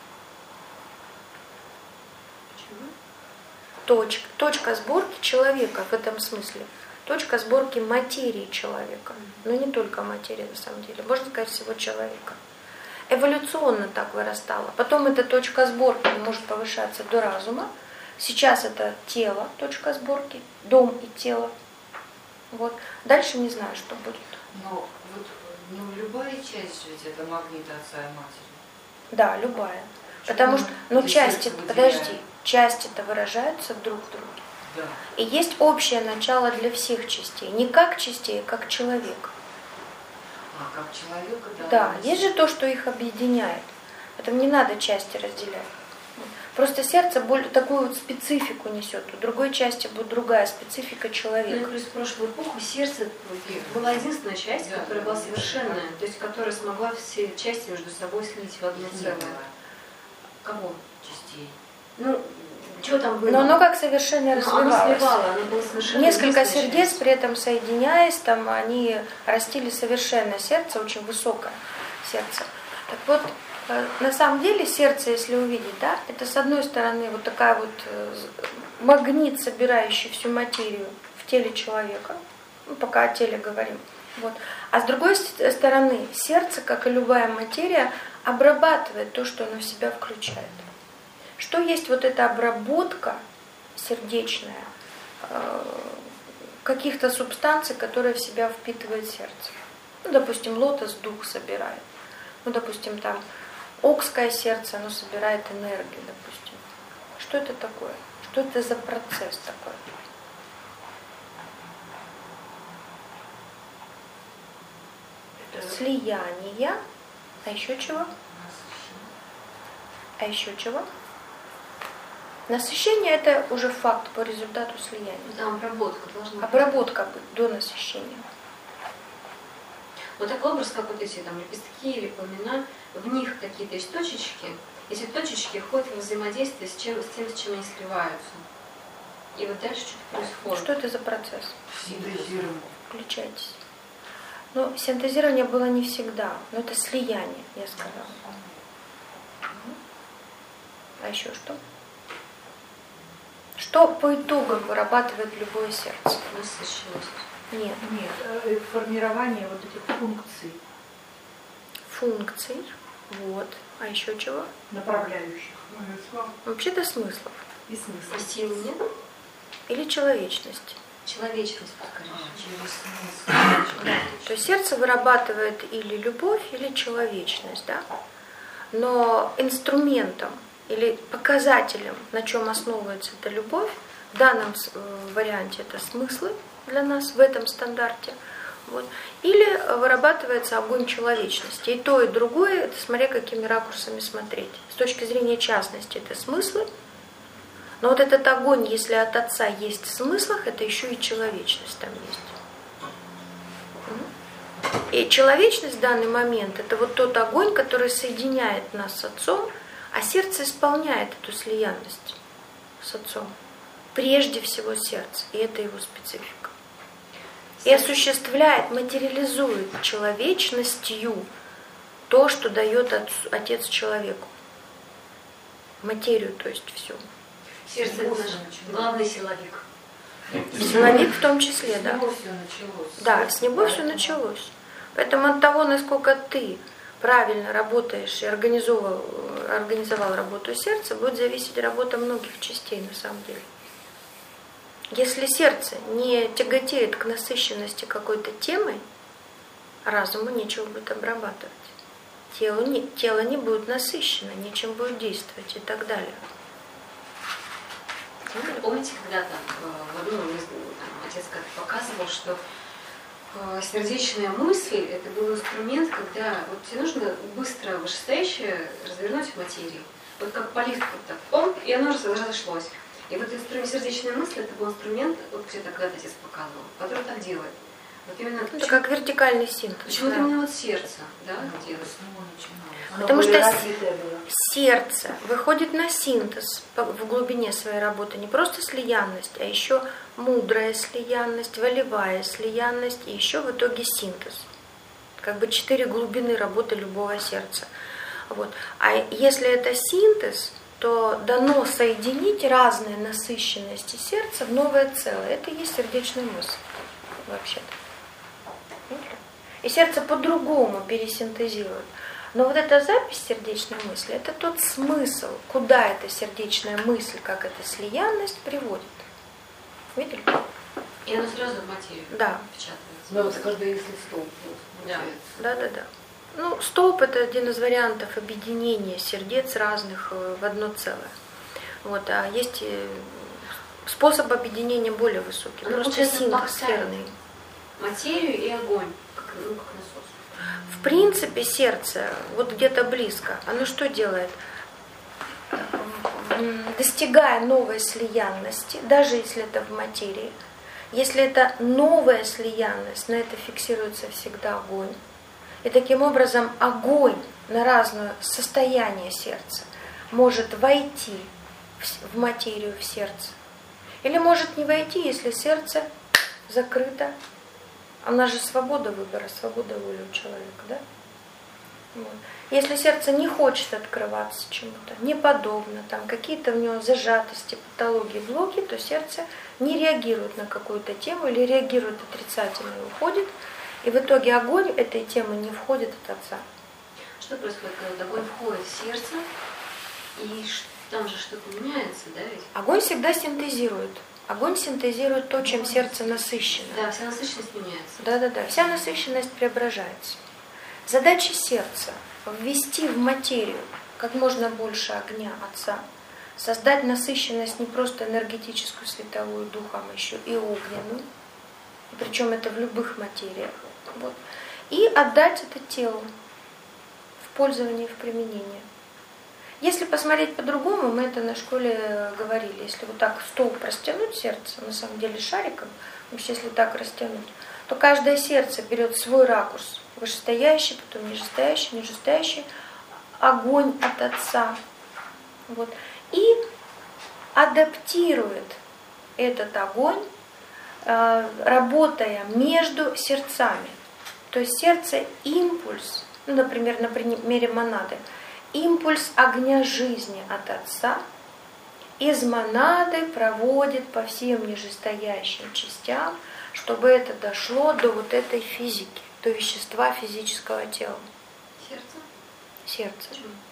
Почему? Точка, точка сборки человека в этом смысле. Точка сборки материи человека. Но не только материи на самом деле. Можно сказать, всего человека. Эволюционно так вырастало. Потом эта точка сборки может повышаться до разума. Сейчас это тело, точка сборки, дом и тело. Вот. Дальше не знаю, что будет. Но вот не любая часть ведь это магнит отца и матери. Да, любая. Почему? Потому что, ну, Для части, сердца подожди, выделяем. части-то выражаются друг в друге. Да. И есть общее начало для всех частей. Не как частей, а как человек. А, как человека, да. Да, есть же то, что их объединяет. Поэтому не надо части разделять. Просто сердце более, такую вот специфику несет. У другой части будет другая специфика Ну, и человека. плюс в прошлую эпоху сердце была единственная часть, Да, которая да, была совершенная, то есть которая смогла все части между собой слить в одно Не целое. было Кого? частей. Ну, что там было? Но оно как совершенно Ну, оно развивалось. сливало, оно было совершенно Несколько единственная сердец, часть. при этом соединяясь, там они растили совершенно сердце, очень высокое сердце. Так вот, э, на самом деле сердце, если увидеть, да, это с одной стороны вот такая вот э, магнит, собирающий всю материю в теле человека, ну, пока о теле говорим. Вот. А с другой с- стороны, сердце, как и любая материя, обрабатывает то, что оно в себя включает. Что есть вот эта обработка сердечная э, каких-то субстанций, которые в себя впитывает сердце. Ну, допустим, лотос дух собирает. Ну, допустим, там окское сердце, оно собирает энергию, допустим. Что это такое? Что это за процесс такой? Слияние. А еще чего? А еще чего? Насыщение – это уже факт по результату слияния. Там обработка должна быть. Обработка быть до насыщения. Вот такой образ, как вот эти там лепестки или пламена, в них какие-то есть точечки. Эти точечки входят в взаимодействие с, чем, с тем, с чем они сливаются. И вот дальше что-то происходит. Что это за процесс? Синтезирование. Включайтесь. Ну, синтезирование было не всегда, но это слияние, я сказала. А еще что? Что по итогам вырабатывает любое сердце? Насыщенность. Нет. Нет, э, формирование вот этих функций Функций. Вот. А еще чего? направляющих Вообще-то смыслов. и А смысла. силы нет? Или человечность. Человечность, скорее. А, через смысл. Да. То есть сердце вырабатывает или любовь, или человечность, да? Но инструментом или показателем, на чем основывается эта любовь, в данном варианте это смыслы для нас в этом стандарте. Вот. Или вырабатывается огонь человечности. И то, и другое, это смотря какими ракурсами смотреть. С точки зрения частности это смыслы. Но вот этот огонь, если от Отца есть в смыслах, это еще и человечность там есть. И человечность в данный момент это вот тот огонь, который соединяет нас с Отцом, а сердце исполняет эту слиянность с Отцом. Прежде всего сердце, и это его специфика. И осуществляет, материализует человечностью то, что дает Отец человеку. Материю, то есть всю. Сердце – это наш главный силовик. Силовик в том числе, С да. него все началось. Да, с него все началось. Поэтому от того, насколько ты правильно работаешь и организовал, организовал работу сердца, будет зависеть работа многих частей на самом деле. Если сердце не тяготеет к насыщенности какой-то темой, разуму нечего будет обрабатывать. Тело не, тело не будет насыщено, нечем будет действовать и так далее. Помните, когда-то в одном из отец как показывал, что сердечная мысль – это был инструмент, когда вот тебе нужно быстро вышестоящее развернуть в материю. Вот как поливка, вот так, он, и оно разошлось. И вот инструмент сердечная мысль – это был инструмент, вот где-то когда-то отец показывал, который так делает. Вот именно, это почему, как вертикальный синтез. Почему-то да. именно вот сердце, да, делает. Потому что сердце выходит на синтез в глубине своей работы. Не просто слиянность, а еще мудрая слиянность, волевая слиянность и еще в итоге синтез. Как бы четыре глубины работы любого сердца. Вот. А если это синтез, то дано соединить разные насыщенности сердца в новое целое. Это и есть сердечная мысль вообще-то. И сердце по-другому пересинтезирует. Но вот эта запись сердечной мысли, это тот смысл, куда эта сердечная мысль, как эта слиянность приводит. Видели? И она сразу в материю да. впечатывается. Да, вот когда если столб. Да. да, да, да. Ну, столб – это один из вариантов объединения сердец разных в одно целое. Вот, а есть способ объединения более высокий. Она, просто синтез сферный. Материю и огонь, как, ну, как насос. В принципе, сердце, вот где-то близко, оно что делает? Достигая новой слиянности, даже если это в материи, если это новая слиянность, на это фиксируется всегда огонь. И таким образом огонь на разное состояние сердца может войти в материю, в сердце. Или может не войти, если сердце закрыто. Она же свобода выбора, свобода воли у человека, да? Вот. Если сердце не хочет открываться чему-то, неподобно, там какие-то у него зажатости, патологии, блоки, то сердце не реагирует на какую-то тему или реагирует отрицательно и уходит. И в итоге огонь этой темы не входит от Отца. Что происходит, когда огонь входит в сердце, и там же что-то меняется, да? Ведь? Огонь всегда синтезирует. Огонь синтезирует то, чем сердце насыщено. Да, вся насыщенность меняется. Да-да-да, вся насыщенность преображается. Задача сердца – ввести в материю как можно больше огня Отца, создать насыщенность не просто энергетическую, световую, духом, еще и огненную, причем это в любых материях, вот, и отдать это телу в пользование, в применение. Если посмотреть по-другому, мы это на школе говорили, если вот так столб растянуть сердце, на самом деле шариком, вообще если так растянуть, то каждое сердце берет свой ракурс, вышестоящий, потом нижестоящий, нижестоящий, огонь от Отца, вот, и адаптирует этот огонь, работая между сердцами. То есть сердце импульс, ну, например, на примере монады, импульс огня жизни от Отца из монады проводит по всем нижестоящим частям, чтобы это дошло до вот этой физики, до вещества физического тела. Сердце? Сердце.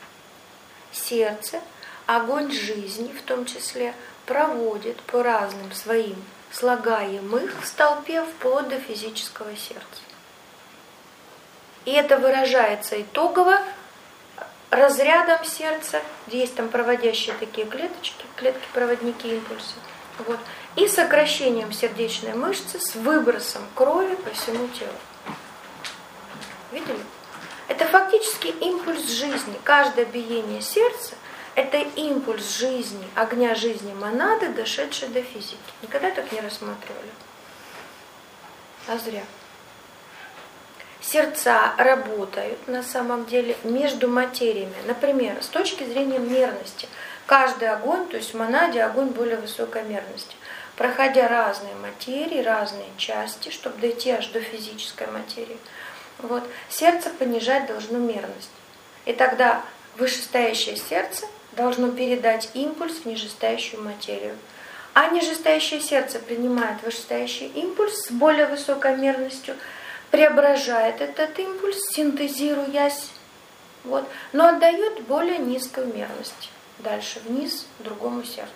Сердце, огонь жизни в том числе, проводит по разным своим слагаемых в столпе вплоть до физического сердца. И это выражается итогово разрядом сердца, где есть там проводящие такие клеточки, клетки-проводники импульса, вот, и сокращением сердечной мышцы с выбросом крови по всему телу. Видели? Это фактически импульс жизни. Каждое биение сердца – это импульс жизни, огня жизни монады, дошедшей до физики. Никогда так не рассматривали. А зря. Сердца работают на самом деле между материями. Например, с точки зрения мерности. Каждый огонь, то есть в монаде огонь более высокой мерности. Проходя разные материи, разные части, чтобы дойти аж до физической материи, вот, сердце понижать должно мерность. И тогда вышестоящее сердце должно передать импульс в нижестоящую материю. А нижестоящее сердце принимает вышестоящий импульс с более высокой мерностью, преображает этот импульс, синтезируясь, вот, но отдает более низкую мерность. Дальше вниз, другому сердцу.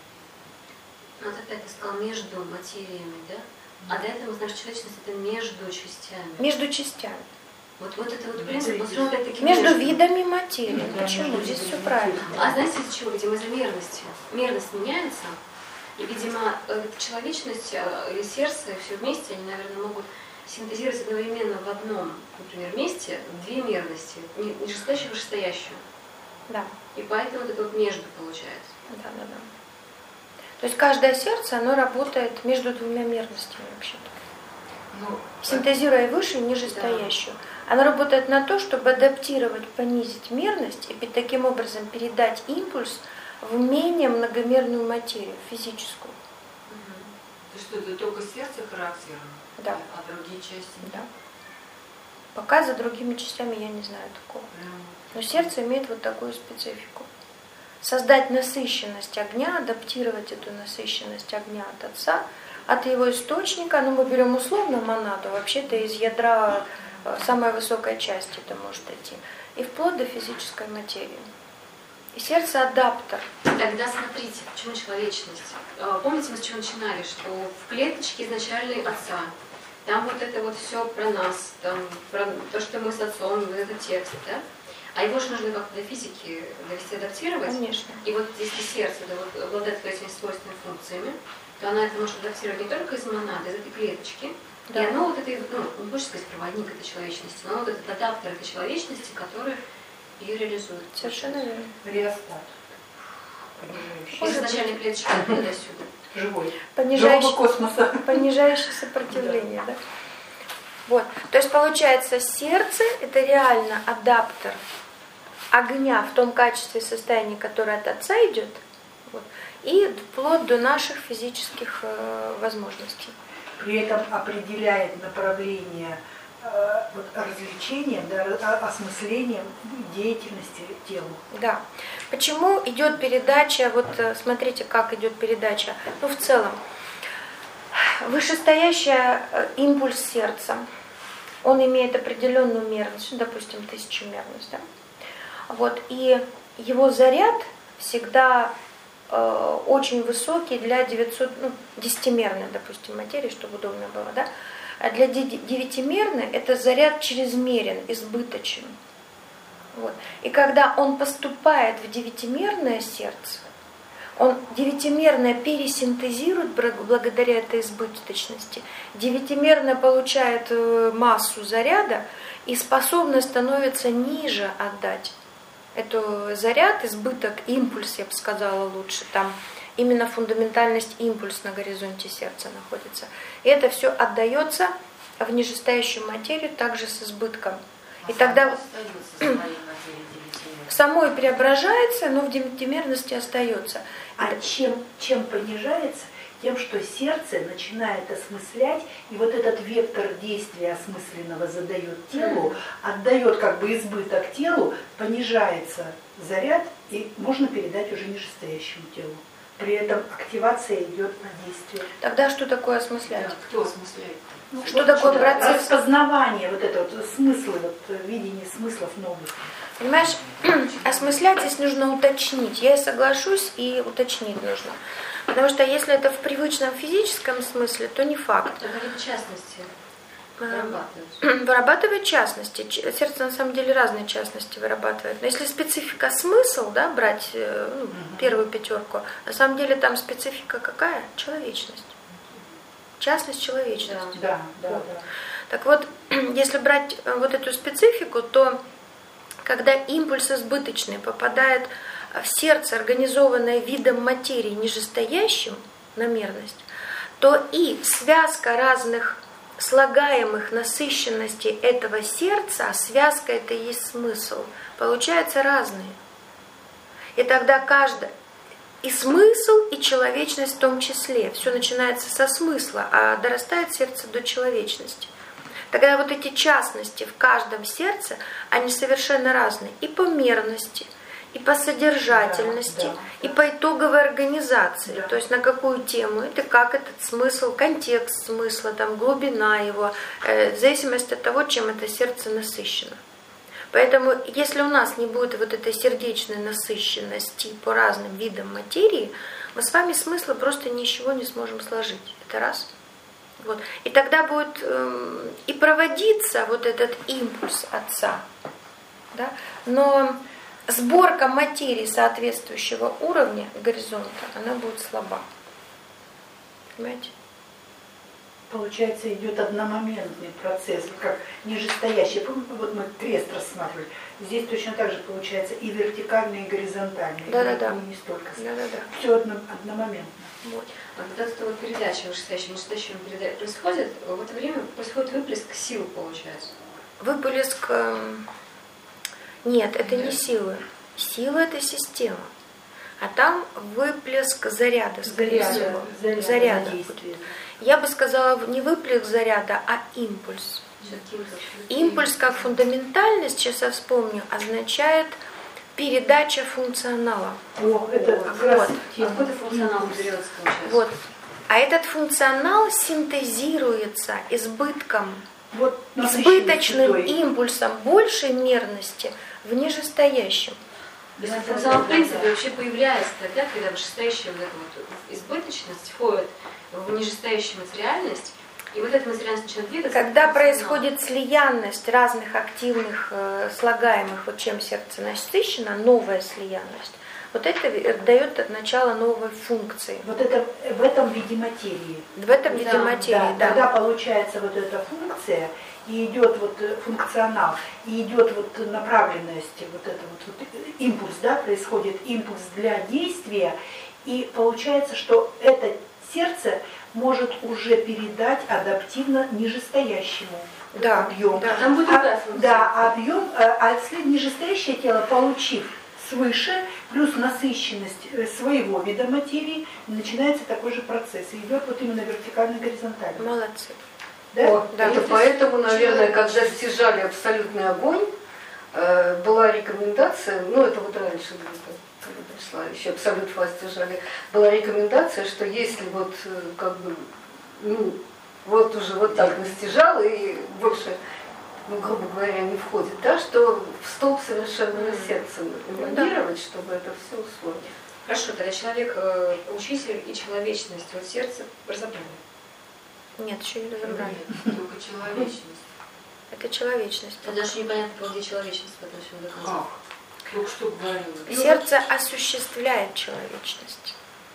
Вот опять ты сказал между материями, да? А до этого, знаешь, человечность это между частями. Между частями. Вот, вот это вот принцип, он все равно опять-таки Между, между между видами материи. Да, почему? Здесь все правильно. А знаете, из-за чего? Видимо, из-за мерности. Мерность меняется, и, видимо, человечность и сердце, и все вместе, они, наверное, могут синтезировать одновременно в одном, например, месте две мерности, нижестоящую и вышестоящую. Да. И поэтому вот это вот между получается. Да, да, да. То есть каждое сердце, оно работает между двумя мерностями вообще-то. Ну, синтезируя выше и нижестоящую. Да. Она работает на то, чтобы адаптировать, понизить мерность и таким образом передать импульс в менее многомерную материю, физическую. Угу. То что это только сердце характерно? Да. А другие части? Да. Пока за другими частями я не знаю такого. Но сердце имеет вот такую специфику. Создать насыщенность огня, адаптировать эту насыщенность огня от Отца, от его источника, ну мы берем условно монаду, вообще-то из ядра самой высокой части это может идти, и вплоть до физической материи. И сердце адаптер. Тогда смотрите, почему человечность. Помните, мы с чего начинали, что в клеточке изначальной Отца, там вот это вот все про нас, там про то, что мы с Отцом, вот этот текст, да? А его же нужно как-то до физики довести, адаптировать. Конечно. И вот если сердце да, вот, обладает этими свойственными функциями, то она это может адаптировать не только из монады, из этой клеточки. Да. И оно вот это, ну, не хочется сказать проводник этой человечности, но вот этот адаптер этой человечности, который ее реализует. Совершенно верно. Реостат. Из изначальной клеточки до сюда. Живой. Понижающий, Живого космоса. Понижающее сопротивление, да. да? Вот. То есть получается, сердце это реально адаптер огня в том качестве и состоянии, которое от Отца идет, вот, и вплоть до наших физических э, возможностей. При этом определяет направление э, вот, развлечения, да, осмыслением деятельности тела. Да. Почему идет передача, вот смотрите, как идет передача, ну в целом, вышестоящий импульс сердца, он имеет определенную мерность, ну, допустим, тысячемерность, да? Вот, и его заряд всегда э, очень высокий для девятисот, ну, десятимерной, допустим, материи, чтобы удобно было, да? А для девятимерной это заряд чрезмерен, избыточен. Вот. И когда он поступает в девятимерное сердце, он девятимерное пересинтезирует благодаря этой избыточности, девятимерное получает массу заряда и способно становится ниже отдать. Это заряд, избыток, импульс, я бы сказала лучше, там именно фундаментальность, импульс на горизонте сердца находится. И это все отдается в нижестоящую материю также с избытком. И а тогда самой преображается, но в девятимерности остается. А чем, чем понижается? Тем, что сердце начинает осмыслять, и вот этот вектор действия осмысленного задает телу, отдает как бы избыток телу, понижается заряд, и можно передать уже нижестоящему телу. При этом активация идет на действие. Тогда что такое осмыслять? Да, кто осмысляет? Ну, что вот такое что, процесс? Распознавание, вот это вот смыслы, вот видение смыслов новых. Понимаешь, осмыслять здесь нужно уточнить. Я соглашусь, и уточнить нужно. Потому что если это в привычном физическом смысле, то не факт. Это в частности вырабатывает. Вырабатывает частности. Сердце на самом деле разные частности вырабатывает. Но если специфика смысл, да, брать ну, угу. первую пятерку, на самом деле там специфика какая? Человечность. Частность человечности. Да, да, вот. да. Так вот, если брать вот эту специфику, то когда импульс избыточный попадает в сердце, организованное видом материи нижестоящим на мерность, то и связка разных слагаемых насыщенностей этого сердца, а связка это и есть смысл, получаются разные. И тогда каждая, и смысл, и человечность в том числе, все начинается со смысла, а дорастает сердце до человечности. Тогда вот эти частности в каждом сердце, они совершенно разные и по мерности, и по содержательности, Да, да, и по итоговой организации. Да. То есть на какую тему, это как этот смысл, контекст смысла, там, глубина его, э, в зависимости от того, чем это сердце насыщено. Поэтому, если у нас не будет вот этой сердечной насыщенности по разным видам материи, мы с вами смысла просто ничего не сможем сложить. Это раз. Вот. И тогда будет э, и проводиться вот этот импульс Отца. Да? Но сборка материи соответствующего уровня горизонта, она будет слаба. Понимаете? Получается, идет одномоментный процесс, как нижестоящий. Помните, вот мы крест рассматривали. Здесь точно так же получается и вертикальный, и горизонтальный. Да-да-да. И не столько. Да-да-да. Все одно, одномоментно. Вот. А вот эта вот передача вышестоящая, нижестоящая передача происходит, в это время происходит выплеск сил, получается. Выплеск... Нет, это не силы. Сила — это система. А там выплеск заряда, скорее всего. Заряда. Заряда. Действия. Я бы сказала, не выплеск заряда, а импульс. Импульс как фундаментальность, сейчас я вспомню, означает передача функционала. О, это как раз тема. Откуда функционал берется, получается? Вот. А этот функционал синтезируется избытком, Вот избыточным насыщенность той. импульсом большей мерности в нижестоящем. То есть функционал, в принципе, вообще появляется тогда, когда вышестоящая вот эта вот избыточность входит в нижестоящую материальность, и вот эта материальность начинает двигаться. Когда происходит слиянность разных активных э, слагаемых, вот чем сердце насыщено, новая слиянность, вот это дает начало новой функции. Вот это в этом виде материи. В этом виде Да, материи, Да, да. тогда получается вот эта функция, и идет вот функционал, и идет вот направленность, вот это вот, вот импульс, да, происходит импульс для действия, и получается, что это сердце может уже передать адаптивно нижестоящему Да, объем. да. Там будет А- другая функция. да, а объем, а а след- нижестоящее тело, получив свыше, плюс насыщенность э, своего вида материи, начинается такой же процесс. И идет вот именно вертикально-горизонтально. Молодцы. Да? О, Да. это поэтому, наверное, когда стяжали абсолютный огонь, э, была рекомендация, ну это вот раньше, когда пришла, еще абсолют власть стяжали, была рекомендация, что если вот э, как бы, ну, вот уже вот так настижал и больше, ну, грубо говоря, не входит, да, что в столб совершенного сердца эманировать, чтобы это все усвоить. Хорошо, тогда человек, э, учитель и человечность, вот сердце разобрали. Нет, еще не разобрали. Только человечность. Это человечность. Тогда даже непонятно, где человечность в этом всем до конца. Как? Только что говорила. Сердце осуществляет человечность.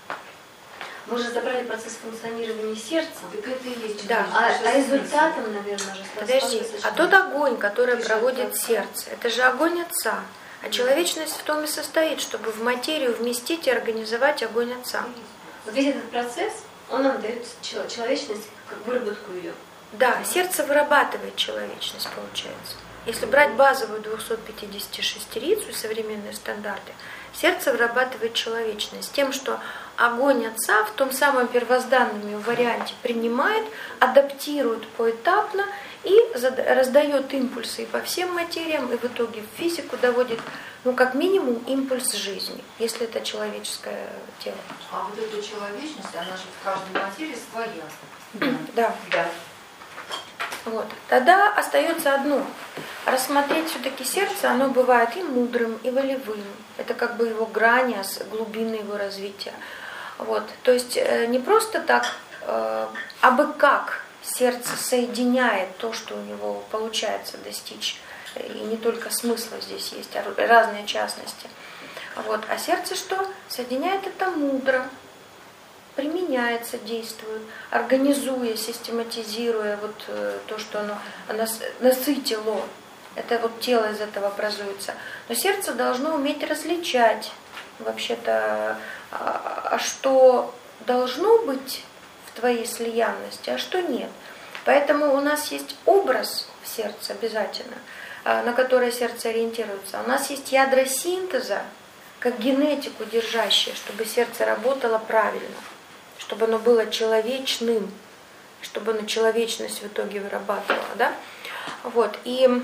Мы же разобрали процесс функционирования сердца. Так это и есть Да. А, человеческий а смысл. результатом, наверное, же Подожди, а тот огонь, который проводит сердце, это же огонь Отца. А человечность в том и состоит, чтобы в материю вместить и организовать огонь Отца. Вот весь этот процесс, он нам дает чел- человечность, как выработку ее. Да, сердце вырабатывает человечность, получается. Если брать базовую двухсотпятидесятишестерицу и современные стандарты, сердце вырабатывает человечность тем, что огонь Отца в том самом первозданном его варианте принимает, адаптирует поэтапно и раздает импульсы и по всем материям, и в итоге в физику доводит, ну, как минимум, импульс жизни, если это человеческое тело. А вот эта человечность, она же в каждой материи своя. Да. Да. Вот. Тогда остается одно. Рассмотреть все-таки сердце, оно бывает и мудрым, и волевым. Это как бы его грани, глубины его развития. Вот. То есть не просто так, э, а бы как сердце соединяет то, что у него получается достичь. И не только смысла здесь есть, а разные частности. Вот. А сердце что? Соединяет это мудро. Применяется, действует, организуя, систематизируя вот э, то, что оно, оно насытило. Это вот тело из этого образуется. Но сердце должно уметь различать вообще-то, а, а что должно быть в твоей слиянности, а что нет. Поэтому у нас есть образ в сердце обязательно, а, на которое сердце ориентируется. У нас есть ядра синтеза, как генетику держащие, чтобы сердце работало правильно, чтобы оно было человечным, чтобы оно человечность в итоге вырабатывало, да? Вот. И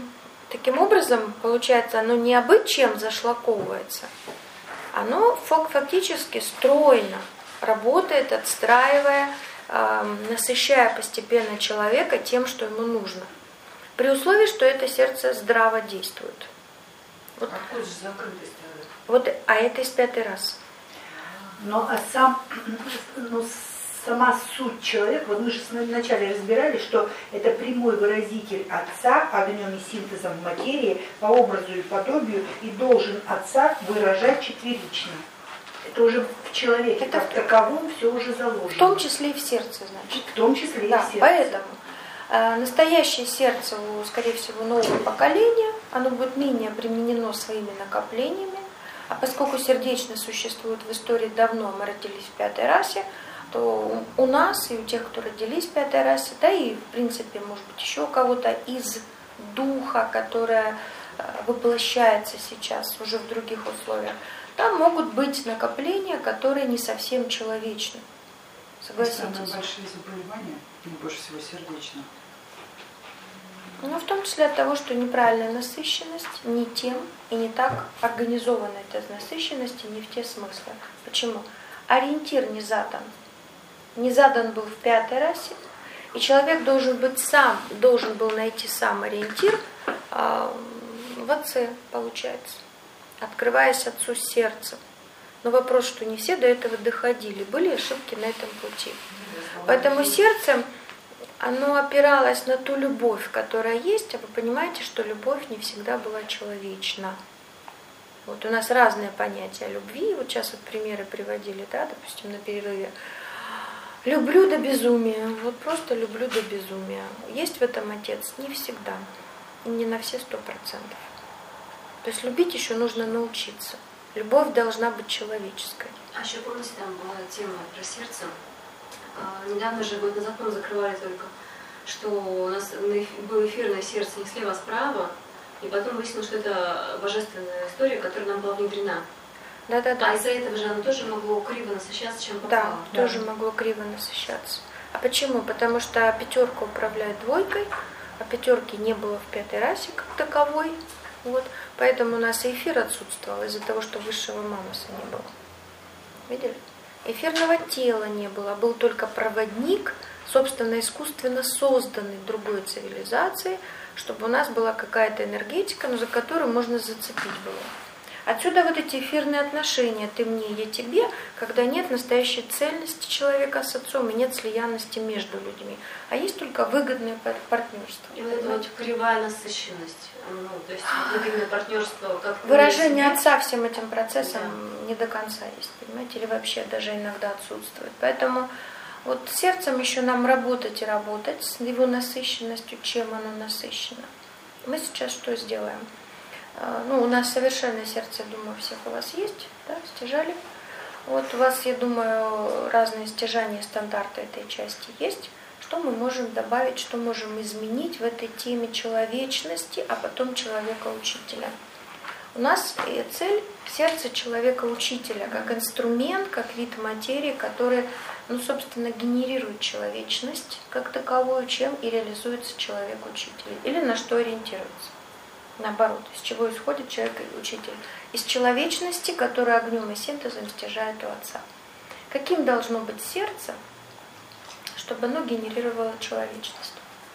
Таким образом, получается, оно не абы чем зашлаковывается, оно фактически стройно работает, отстраивая, э, насыщая постепенно человека тем, что ему нужно. При условии, что это сердце здраво действует. Вот. Откуда же закрытость? Вот, а это из пятый раз. Ну, а сам, ну, сама суть человека, вот мы же вначале разбирали, что это прямой выразитель Отца огнем и синтезом в материи по образу и подобию, и должен Отца выражать четверично. Это уже в человеке, Это как в... таковом, все уже заложено. В том числе и в сердце, значит. В том числе да, и в сердце. Поэтому э, настоящее сердце, у, скорее всего, нового поколения, оно будет менее обременено своими накоплениями. А поскольку сердечность существует в истории давно, мы родились в пятой расе, то у нас и у тех, кто родились в пятой расе, да и, в принципе, может быть, еще у кого-то из духа, которое воплощается сейчас уже в других условиях, там могут быть накопления, которые не совсем человечны. Согласитесь? Самые большие заболевания, ну, больше всего сердечно. Ну, в том числе от того, что неправильная насыщенность не тем и не так организована эта насыщенность и не в те смыслы. Почему? Ориентир не задан. Не задан был в пятой расе, и человек должен быть сам, должен был найти сам ориентир а, в Отце, получается, открываясь Отцу сердцем. Но вопрос, что не все до этого доходили, были ошибки на этом пути. Поэтому сердце, оно опиралось на ту любовь, которая есть, а вы понимаете, что любовь не всегда была человечна. Вот у нас разные понятия любви, вот сейчас вот примеры приводили, да, допустим, на перерыве. Люблю до безумия, вот просто люблю до безумия. Есть в этом Отец? Не всегда, не на все сто процентов. То есть любить еще нужно научиться. Любовь должна быть человеческой. А еще помните, там была тема про сердце. А, недавно же, год назад мы закрывали только, что у нас было эфирное сердце не слева, а справа, и потом выяснилось, что это божественная история, которая нам была внедрена. Да-да-да. А из-за этого же оно тоже могло криво насыщаться, чем попало. Да, тоже могло криво насыщаться. А почему? Потому что пятерка управляет двойкой, а пятерки не было в пятой расе как таковой. Вот. Поэтому у нас и эфир отсутствовал из-за того, что высшего мамоса не было. Видели? Эфирного тела не было, был только проводник, собственно, искусственно созданный другой цивилизацией, чтобы у нас была какая-то энергетика, но за которую можно зацепить было. Отсюда вот эти эфирные отношения, ты мне, я тебе, когда нет настоящей цельности человека с Отцом и нет слиянности между людьми, а есть только выгодное партнерство. И вот эта вот кривая насыщенность, ну, то есть выгодное партнерство, как выражение Отца всем этим процессом да. не до конца есть, понимаете, или вообще даже иногда отсутствует. Поэтому вот сердцем еще нам работать и работать с его насыщенностью, чем оно насыщено. Мы сейчас что сделаем? Ну, у нас совершенное сердце, я думаю, у всех у вас есть, да, стяжали. Вот у вас, я думаю, разные стяжания, стандарты этой части есть. Что мы можем добавить, что можем изменить в этой теме человечности, а потом человека-учителя? У нас цель сердце человека-учителя, как инструмент, как вид материи, который, ну, собственно, генерирует человечность как таковую, чем и реализуется человек-учитель, или на что ориентируется. Наоборот, из чего исходит человек и учитель? Из человечности, которую огнем и синтезом стяжает у Отца. Каким должно быть сердце, чтобы оно генерировало человечность?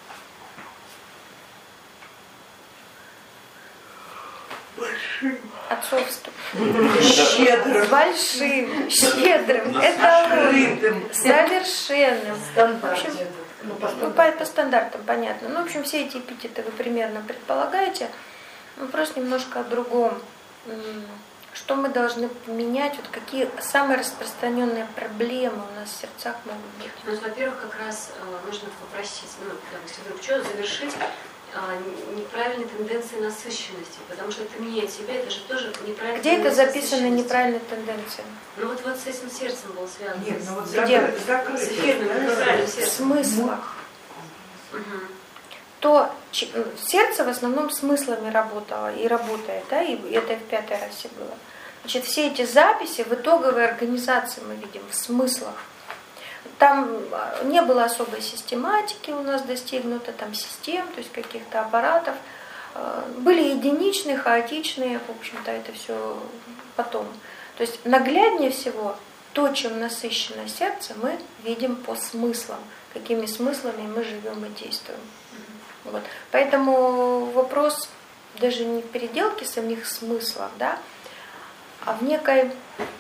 Большим. Отцовство. Щедрым. Большим, щедрым, эталонным, совершенным. Стандартным. Ну, по, ну, по, по стандартам, понятно. Ну, в общем, все эти эпитеты вы примерно предполагаете. Ну, просто немножко о другом. Что мы должны поменять, вот какие самые распространенные проблемы у нас в сердцах могут быть? Ну, во-первых, как раз э, нужно попросить, ну, допустим, вдруг что, завершить э, неправильные тенденции насыщенности, потому что это мне и тебе, это же тоже неправильная. Где это записаны неправильные тенденции? Ну вот, вот с этим сердцем было связано. Нет, ну вот Где? закрыто. С эфирным, неправильным В сердцем. смыслах. Угу. То сердце в основном смыслами работало и работает, да, и это в пятой расе было. Значит, все эти записи в итоговой организации мы видим в смыслах. Там не было особой систематики у нас достигнуто, там систем, то есть каких-то аппаратов. Были единичные, хаотичные, в общем-то, это все потом. То есть нагляднее всего то, чем насыщено сердце, мы видим по смыслам, какими смыслами мы живем и действуем. Вот. Поэтому вопрос даже не в переделке самих смыслов, да, а в некой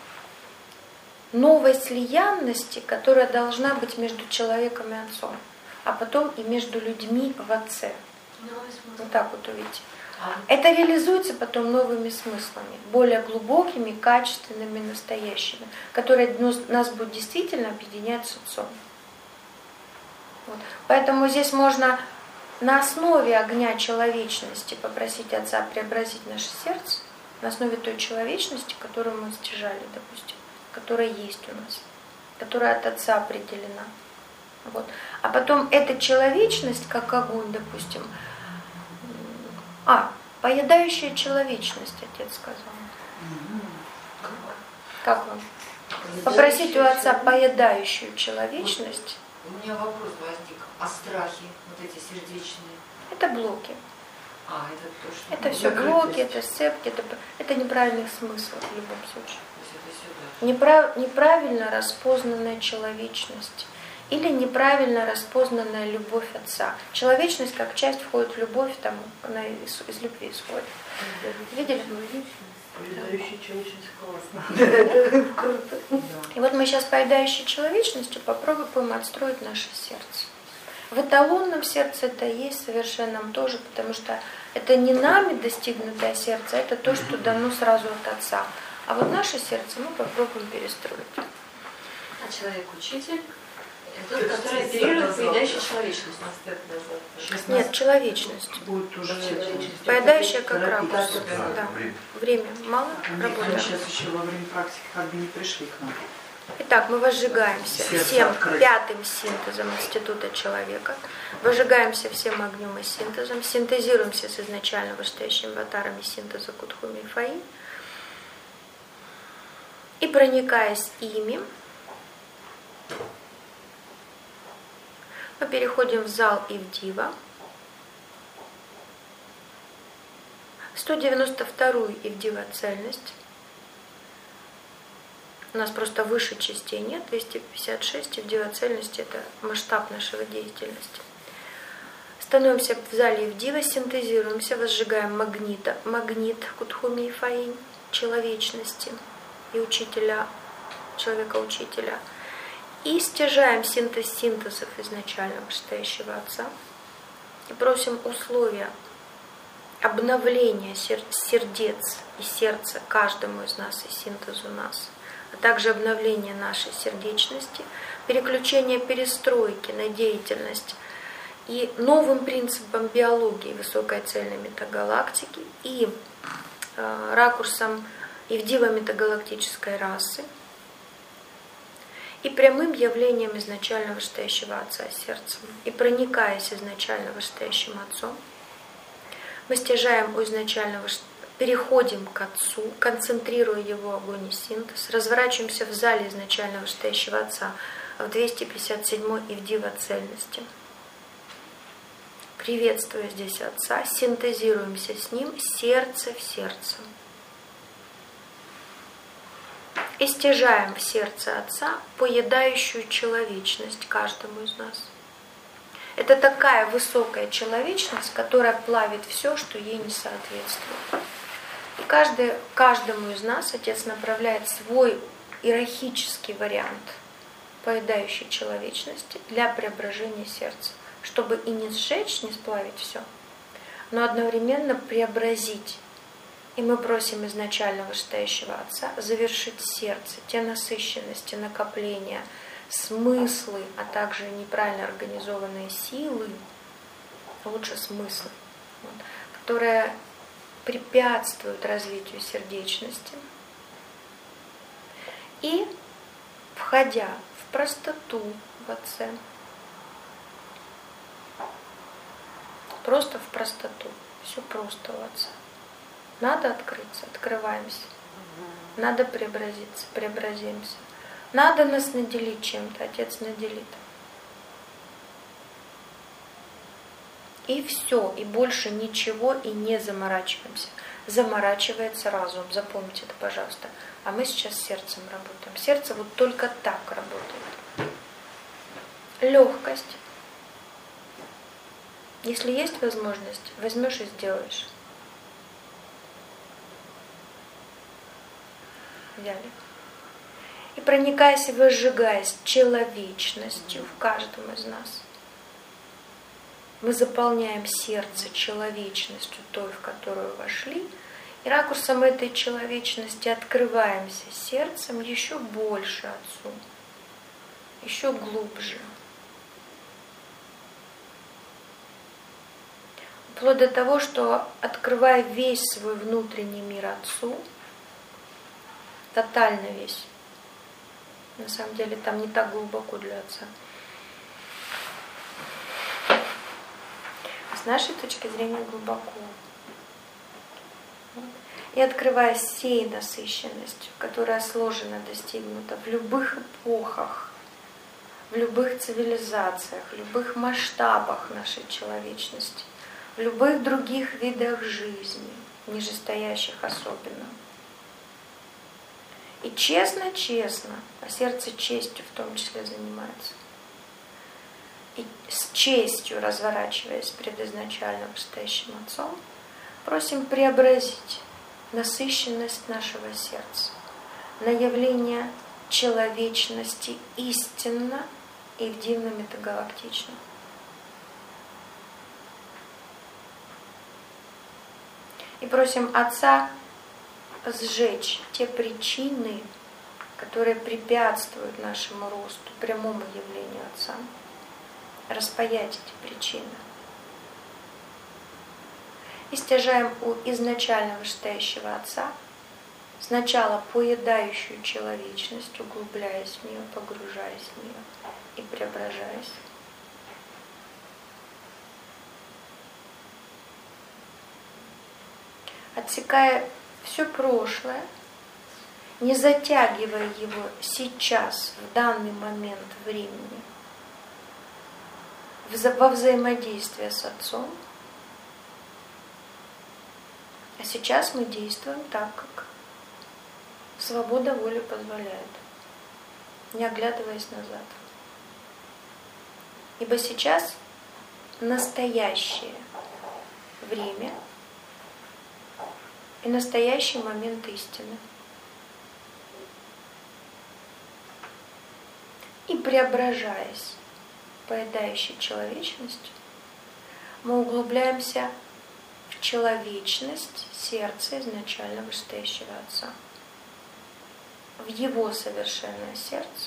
новой слиянности, которая должна быть между человеком и Отцом, а потом и между людьми в Отце. Вот так вот увидите. Это реализуется потом новыми смыслами, более глубокими, качественными, настоящими, которые нас будут действительно объединять с Отцом. Вот. Поэтому здесь можно на основе огня человечности попросить Отца преобразить наше сердце, на основе той человечности, которую мы стяжали, допустим, которая есть у нас, которая от Отца определена. Вот. А потом эта человечность, как огонь, допустим, а, поедающая человечность, Отец сказал. Как вам? Попросить у Отца поедающую человечность. У меня вопрос возник. А страхи, вот эти сердечные? Это блоки. А, это то, что... Это все блоки, это сцепки, это, это неправильный смысл в любом случае. То есть это сюда. Неправ, неправильно распознанная человечность или неправильно распознанная любовь Отца. Человечность как часть входит в любовь, там она из, из любви исходит. Видели? Поедающая человечность классно. Круто. И вот мы сейчас поедающей человечностью попробуем отстроить наше сердце. В эталонном сердце это есть совершенном тоже, потому что это не нами достигнутое сердце, это то, что дано сразу от Отца. А вот наше сердце мы попробуем перестроить. А человек-учитель – это тот, который оперирует поедающей человечность. Нет, человечность. Будет уже Поедающая как раб. Да. Да. Время мало, Они работаем. сейчас еще во время практики как бы не пришли к нам. Итак, мы возжигаемся Сердце всем открыть. пятым синтезом института человека, возжигаемся всем огнем и синтезом, синтезируемся с изначально вышестоящими аватарами синтеза Кутхуми и Фаи, и проникаясь ими, мы переходим в зал и в дива, сто девяносто вторую и в дива цельность. У нас просто выше частей нет, двести пятьдесят шесть, и в дива цельности это масштаб нашего деятельности. Становимся в зале в дива, синтезируемся, возжигаем магнита, магнит Кутхуми и Фаи, человечности и учителя, человека-учителя. И стяжаем синтез синтезов изначально вышестоящего Отца. И просим условия обновления сердец и сердца каждому из нас и синтезу нас, а также обновление нашей сердечности, переключение перестройки на деятельность и новым принципам биологии высокой цельной метагалактики и э, ракурсом Ивдива-метагалактической расы и прямым явлением изначально вышестоящего Отца сердцем. И проникаясь изначально вышестоящим Отцом, мы стяжаем у изначального, переходим к Отцу, концентрируя его огонь и синтез, разворачиваемся в зале изначально вышестоящего Отца в двести пятьдесят седьмой и в дива цельности. Приветствуя здесь Отца, синтезируемся с Ним сердце в сердце. И стяжаем в сердце Отца поедающую человечность каждому из нас. Это такая высокая человечность, которая плавит все, что ей не соответствует. И каждый, каждому из нас Отец направляет свой иерархический вариант поедающей человечности для преображения сердца, чтобы и не сжечь, не сплавить все, но одновременно преобразить. И мы просим изначально вышестоящего Отца завершить сердце, те насыщенности, накопления, смыслы, а также неправильно организованные силы, лучше смыслы, вот, которые препятствуют развитию сердечности. И, входя в простоту в Отце, просто в простоту, все просто у Отца. Надо открыться, открываемся. Надо преобразиться, преобразимся. Надо нас наделить чем-то, Отец наделит. И все, и больше ничего, и не заморачиваемся. Заморачивается разум, запомните это, пожалуйста. А мы сейчас сердцем работаем. Сердце вот только так работает. Легкость. Если есть возможность, возьмешь и сделаешь. Взяли. И проникаясь и возжигаясь человечностью в каждом из нас, мы заполняем сердце человечностью той, в которую вошли, и ракурсом этой человечности открываемся сердцем еще больше Отцу, еще глубже. Вплоть до того, что, открывая весь свой внутренний мир Отцу, тотально весь, на самом деле там не так глубоко для Отца, с нашей точки зрения глубоко. И открывая всей насыщенностью, которая сложена, достигнута в любых эпохах, в любых цивилизациях, в любых масштабах нашей человечности, в любых других видах жизни, нижестоящих особенно. И честно-честно, а сердце честью в том числе занимается, и с честью разворачиваясь перед изначально вышестоящим Отцом, просим преобразить насыщенность нашего сердца на явление человечности истинно и в дивно метагалактично. И просим Отца сжечь те причины, которые препятствуют нашему росту, прямому явлению Отца. Распаять эти причины. И стяжаем у изначально вышестоящего Отца сначала поедающую человечность, углубляясь в нее, погружаясь в нее и преображаясь. Отсекая все прошлое, не затягивая его сейчас, в данный момент времени, во взаимодействие с Отцом. А сейчас мы действуем так, как свобода воли позволяет, не оглядываясь назад. Ибо сейчас настоящее время и настоящий момент истины. И преображаясь поедающей человечностью, мы углубляемся в человечность сердца изначально вышестоящего Отца, в Его совершенное сердце.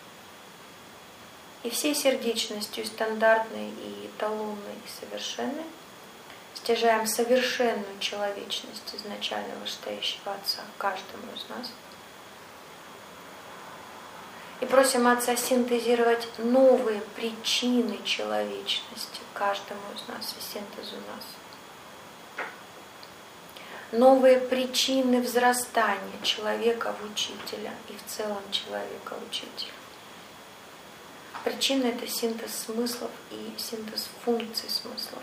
И всей сердечностью, стандартной и эталонной, и совершенной, стяжаем совершенную человечность изначально вышестоящего Отца каждому из нас. И просим Отца синтезировать новые причины человечности каждому из нас и синтезу нас. Новые причины взрастания человека в учителя и в целом человека в учителя. Причина — это синтез смыслов и синтез функций смыслов.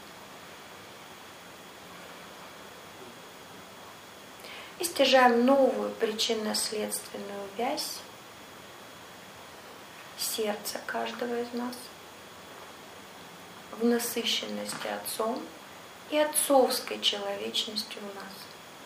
И стяжаем новую причинно-следственную вязь сердца каждого из нас в насыщенности Отцом и отцовской человечностью в нас.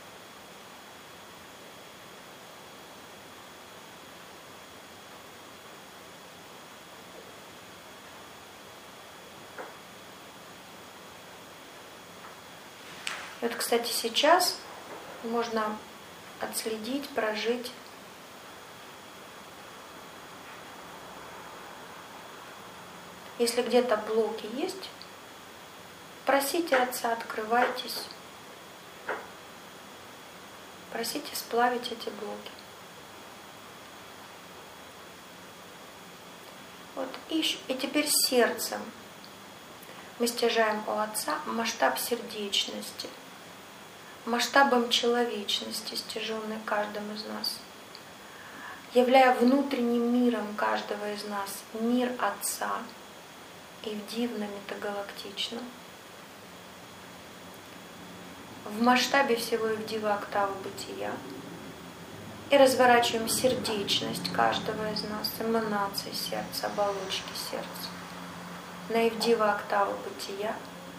И вот, кстати, сейчас можно отследить, прожить если где-то блоки есть, просите Отца, открывайтесь, просите сплавить эти блоки. Вот. И, и теперь сердцем мы стяжаем у Отца масштаб сердечности, масштабом человечности, стяженной каждым из нас, являя внутренним миром каждого из нас мир Отца и в дивно метагалактичном, в масштабе всего Ивдива октавы бытия. И разворачиваем сердечность каждого из нас, эманации сердца, оболочки сердца, на Ивдива октаву бытия,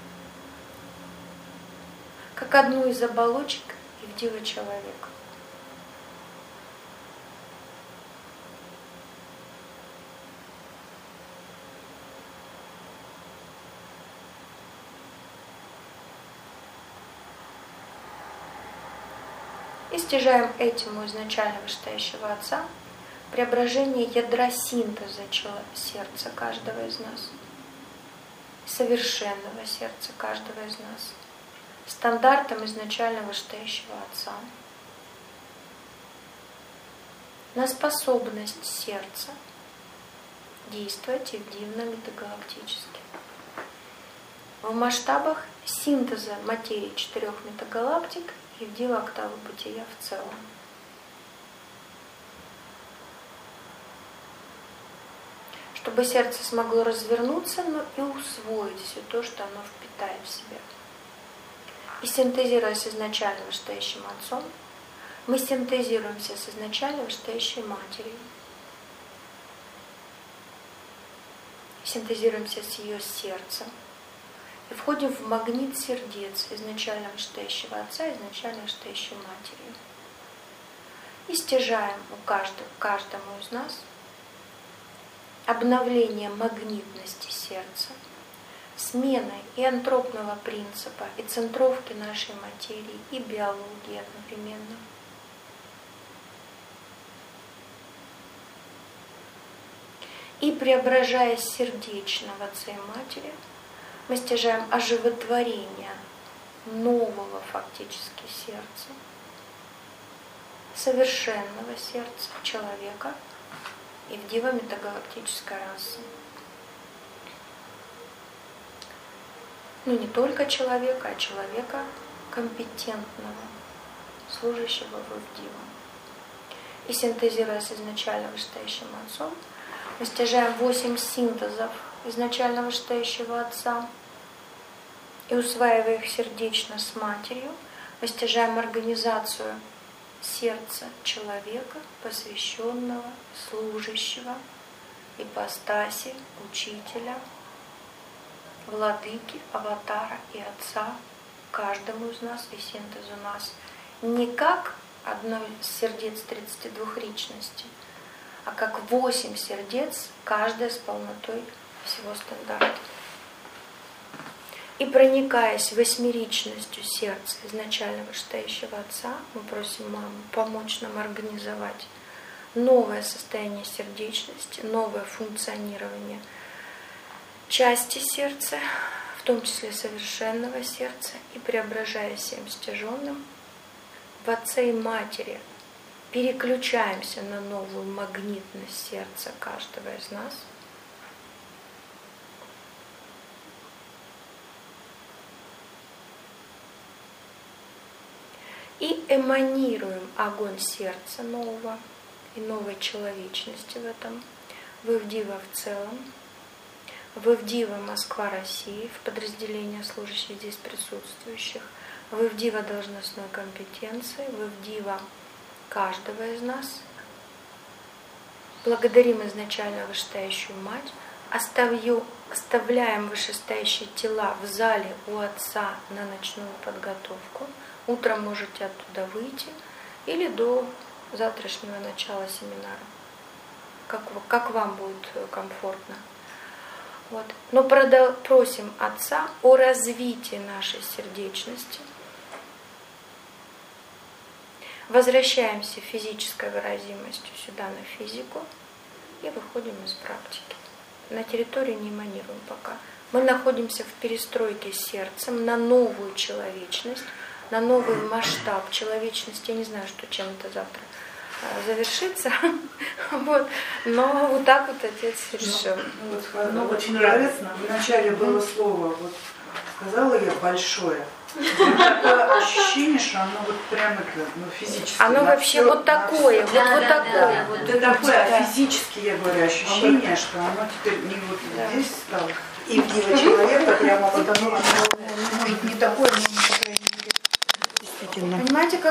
как одну из оболочек Ивдива человека. И стяжаем этим у изначально вышестоящего Отца преображение ядра синтеза сердца каждого из нас, совершенного сердца каждого из нас, стандартом изначально вышестоящего Отца, на способность сердца действовать ивдивно метагалактически. В масштабах синтеза материи четырех метагалактик Ивдива октавы бытия в целом. Чтобы сердце смогло развернуться, но и усвоить все то, что оно впитает в себя. И синтезируясь с изначально вышестоящим Отцом, мы синтезируемся с изначально вышестоящей Матерью. Синтезируемся с ее сердцем. И входим в магнит сердец изначально вышестоящего Отца, изначально вышестоящей Матери. И стяжаем у каждого, каждому из нас обновление магнитности сердца, сменой и антропного принципа, и центровки нашей материи, и биологии одновременно. И преображаясь сердечно в Отца и Матери, мы стяжаем оживотворение нового фактически сердца, совершенного сердца человека Ивдива метагалактической расы. Ну не только человека, а человека компетентного, служащего в Ивдива. И синтезируя с изначально вышестоящим Отцом, мы стяжаем восемь синтезов изначально вышестоящего Отца, и усваивая их сердечно с Матерью, мы стяжаем организацию сердца человека, посвященного, служащего, ипостаси, учителя, владыки, аватара и Отца, каждому из нас и синтезу нас. Не как одно из сердец тридцати двух личностей, а как восемь сердец, каждая с полнотой всего стандарта. И проникаясь восьмеричностью сердца изначально вышестоящего Отца, мы просим Маму помочь нам организовать новое состояние сердечности, новое функционирование части сердца, в том числе совершенного сердца, и преображаясь всем стяженным в Отца и Матери, переключаемся на новую магнитность сердца каждого из нас. И эманируем огонь сердца нового и новой человечности в этом, в Ивдива в целом, в Ивдива Москва, России, в подразделение служащих здесь присутствующих, в Ивдива должностной компетенции, в Ивдива каждого из нас. Благодарим изначально вышестоящую Мать, оставью, оставляем вышестоящие тела в зале у Отца на ночную подготовку. Утром можете оттуда выйти или до завтрашнего начала семинара, как, как вам будет комфортно. Вот. Но продал, просим Отца о развитии нашей сердечности. Возвращаемся физической выразимостью сюда на физику и выходим из практики. На территории не эманируем пока. Мы находимся в перестройке сердцем на новую человечность, на новый масштаб человечности. Я не знаю, что чем это завтра завершится. Вот. Но вот так вот Отец решил. Ну, вот, ну, очень нравится. Вначале было слово, вот сказала я большое. Такое ощущение, что оно вот прям это, ну, физически. Оно вообще все, вот такое, вот, да, вот да, такое. да, Вот, это такое физически, я говорю, ощущение, что оно теперь не вот да. здесь стало. И в человека прямо вот оно, оно, может, не такое, но, по крайней мере, Действительно. Понимаете, как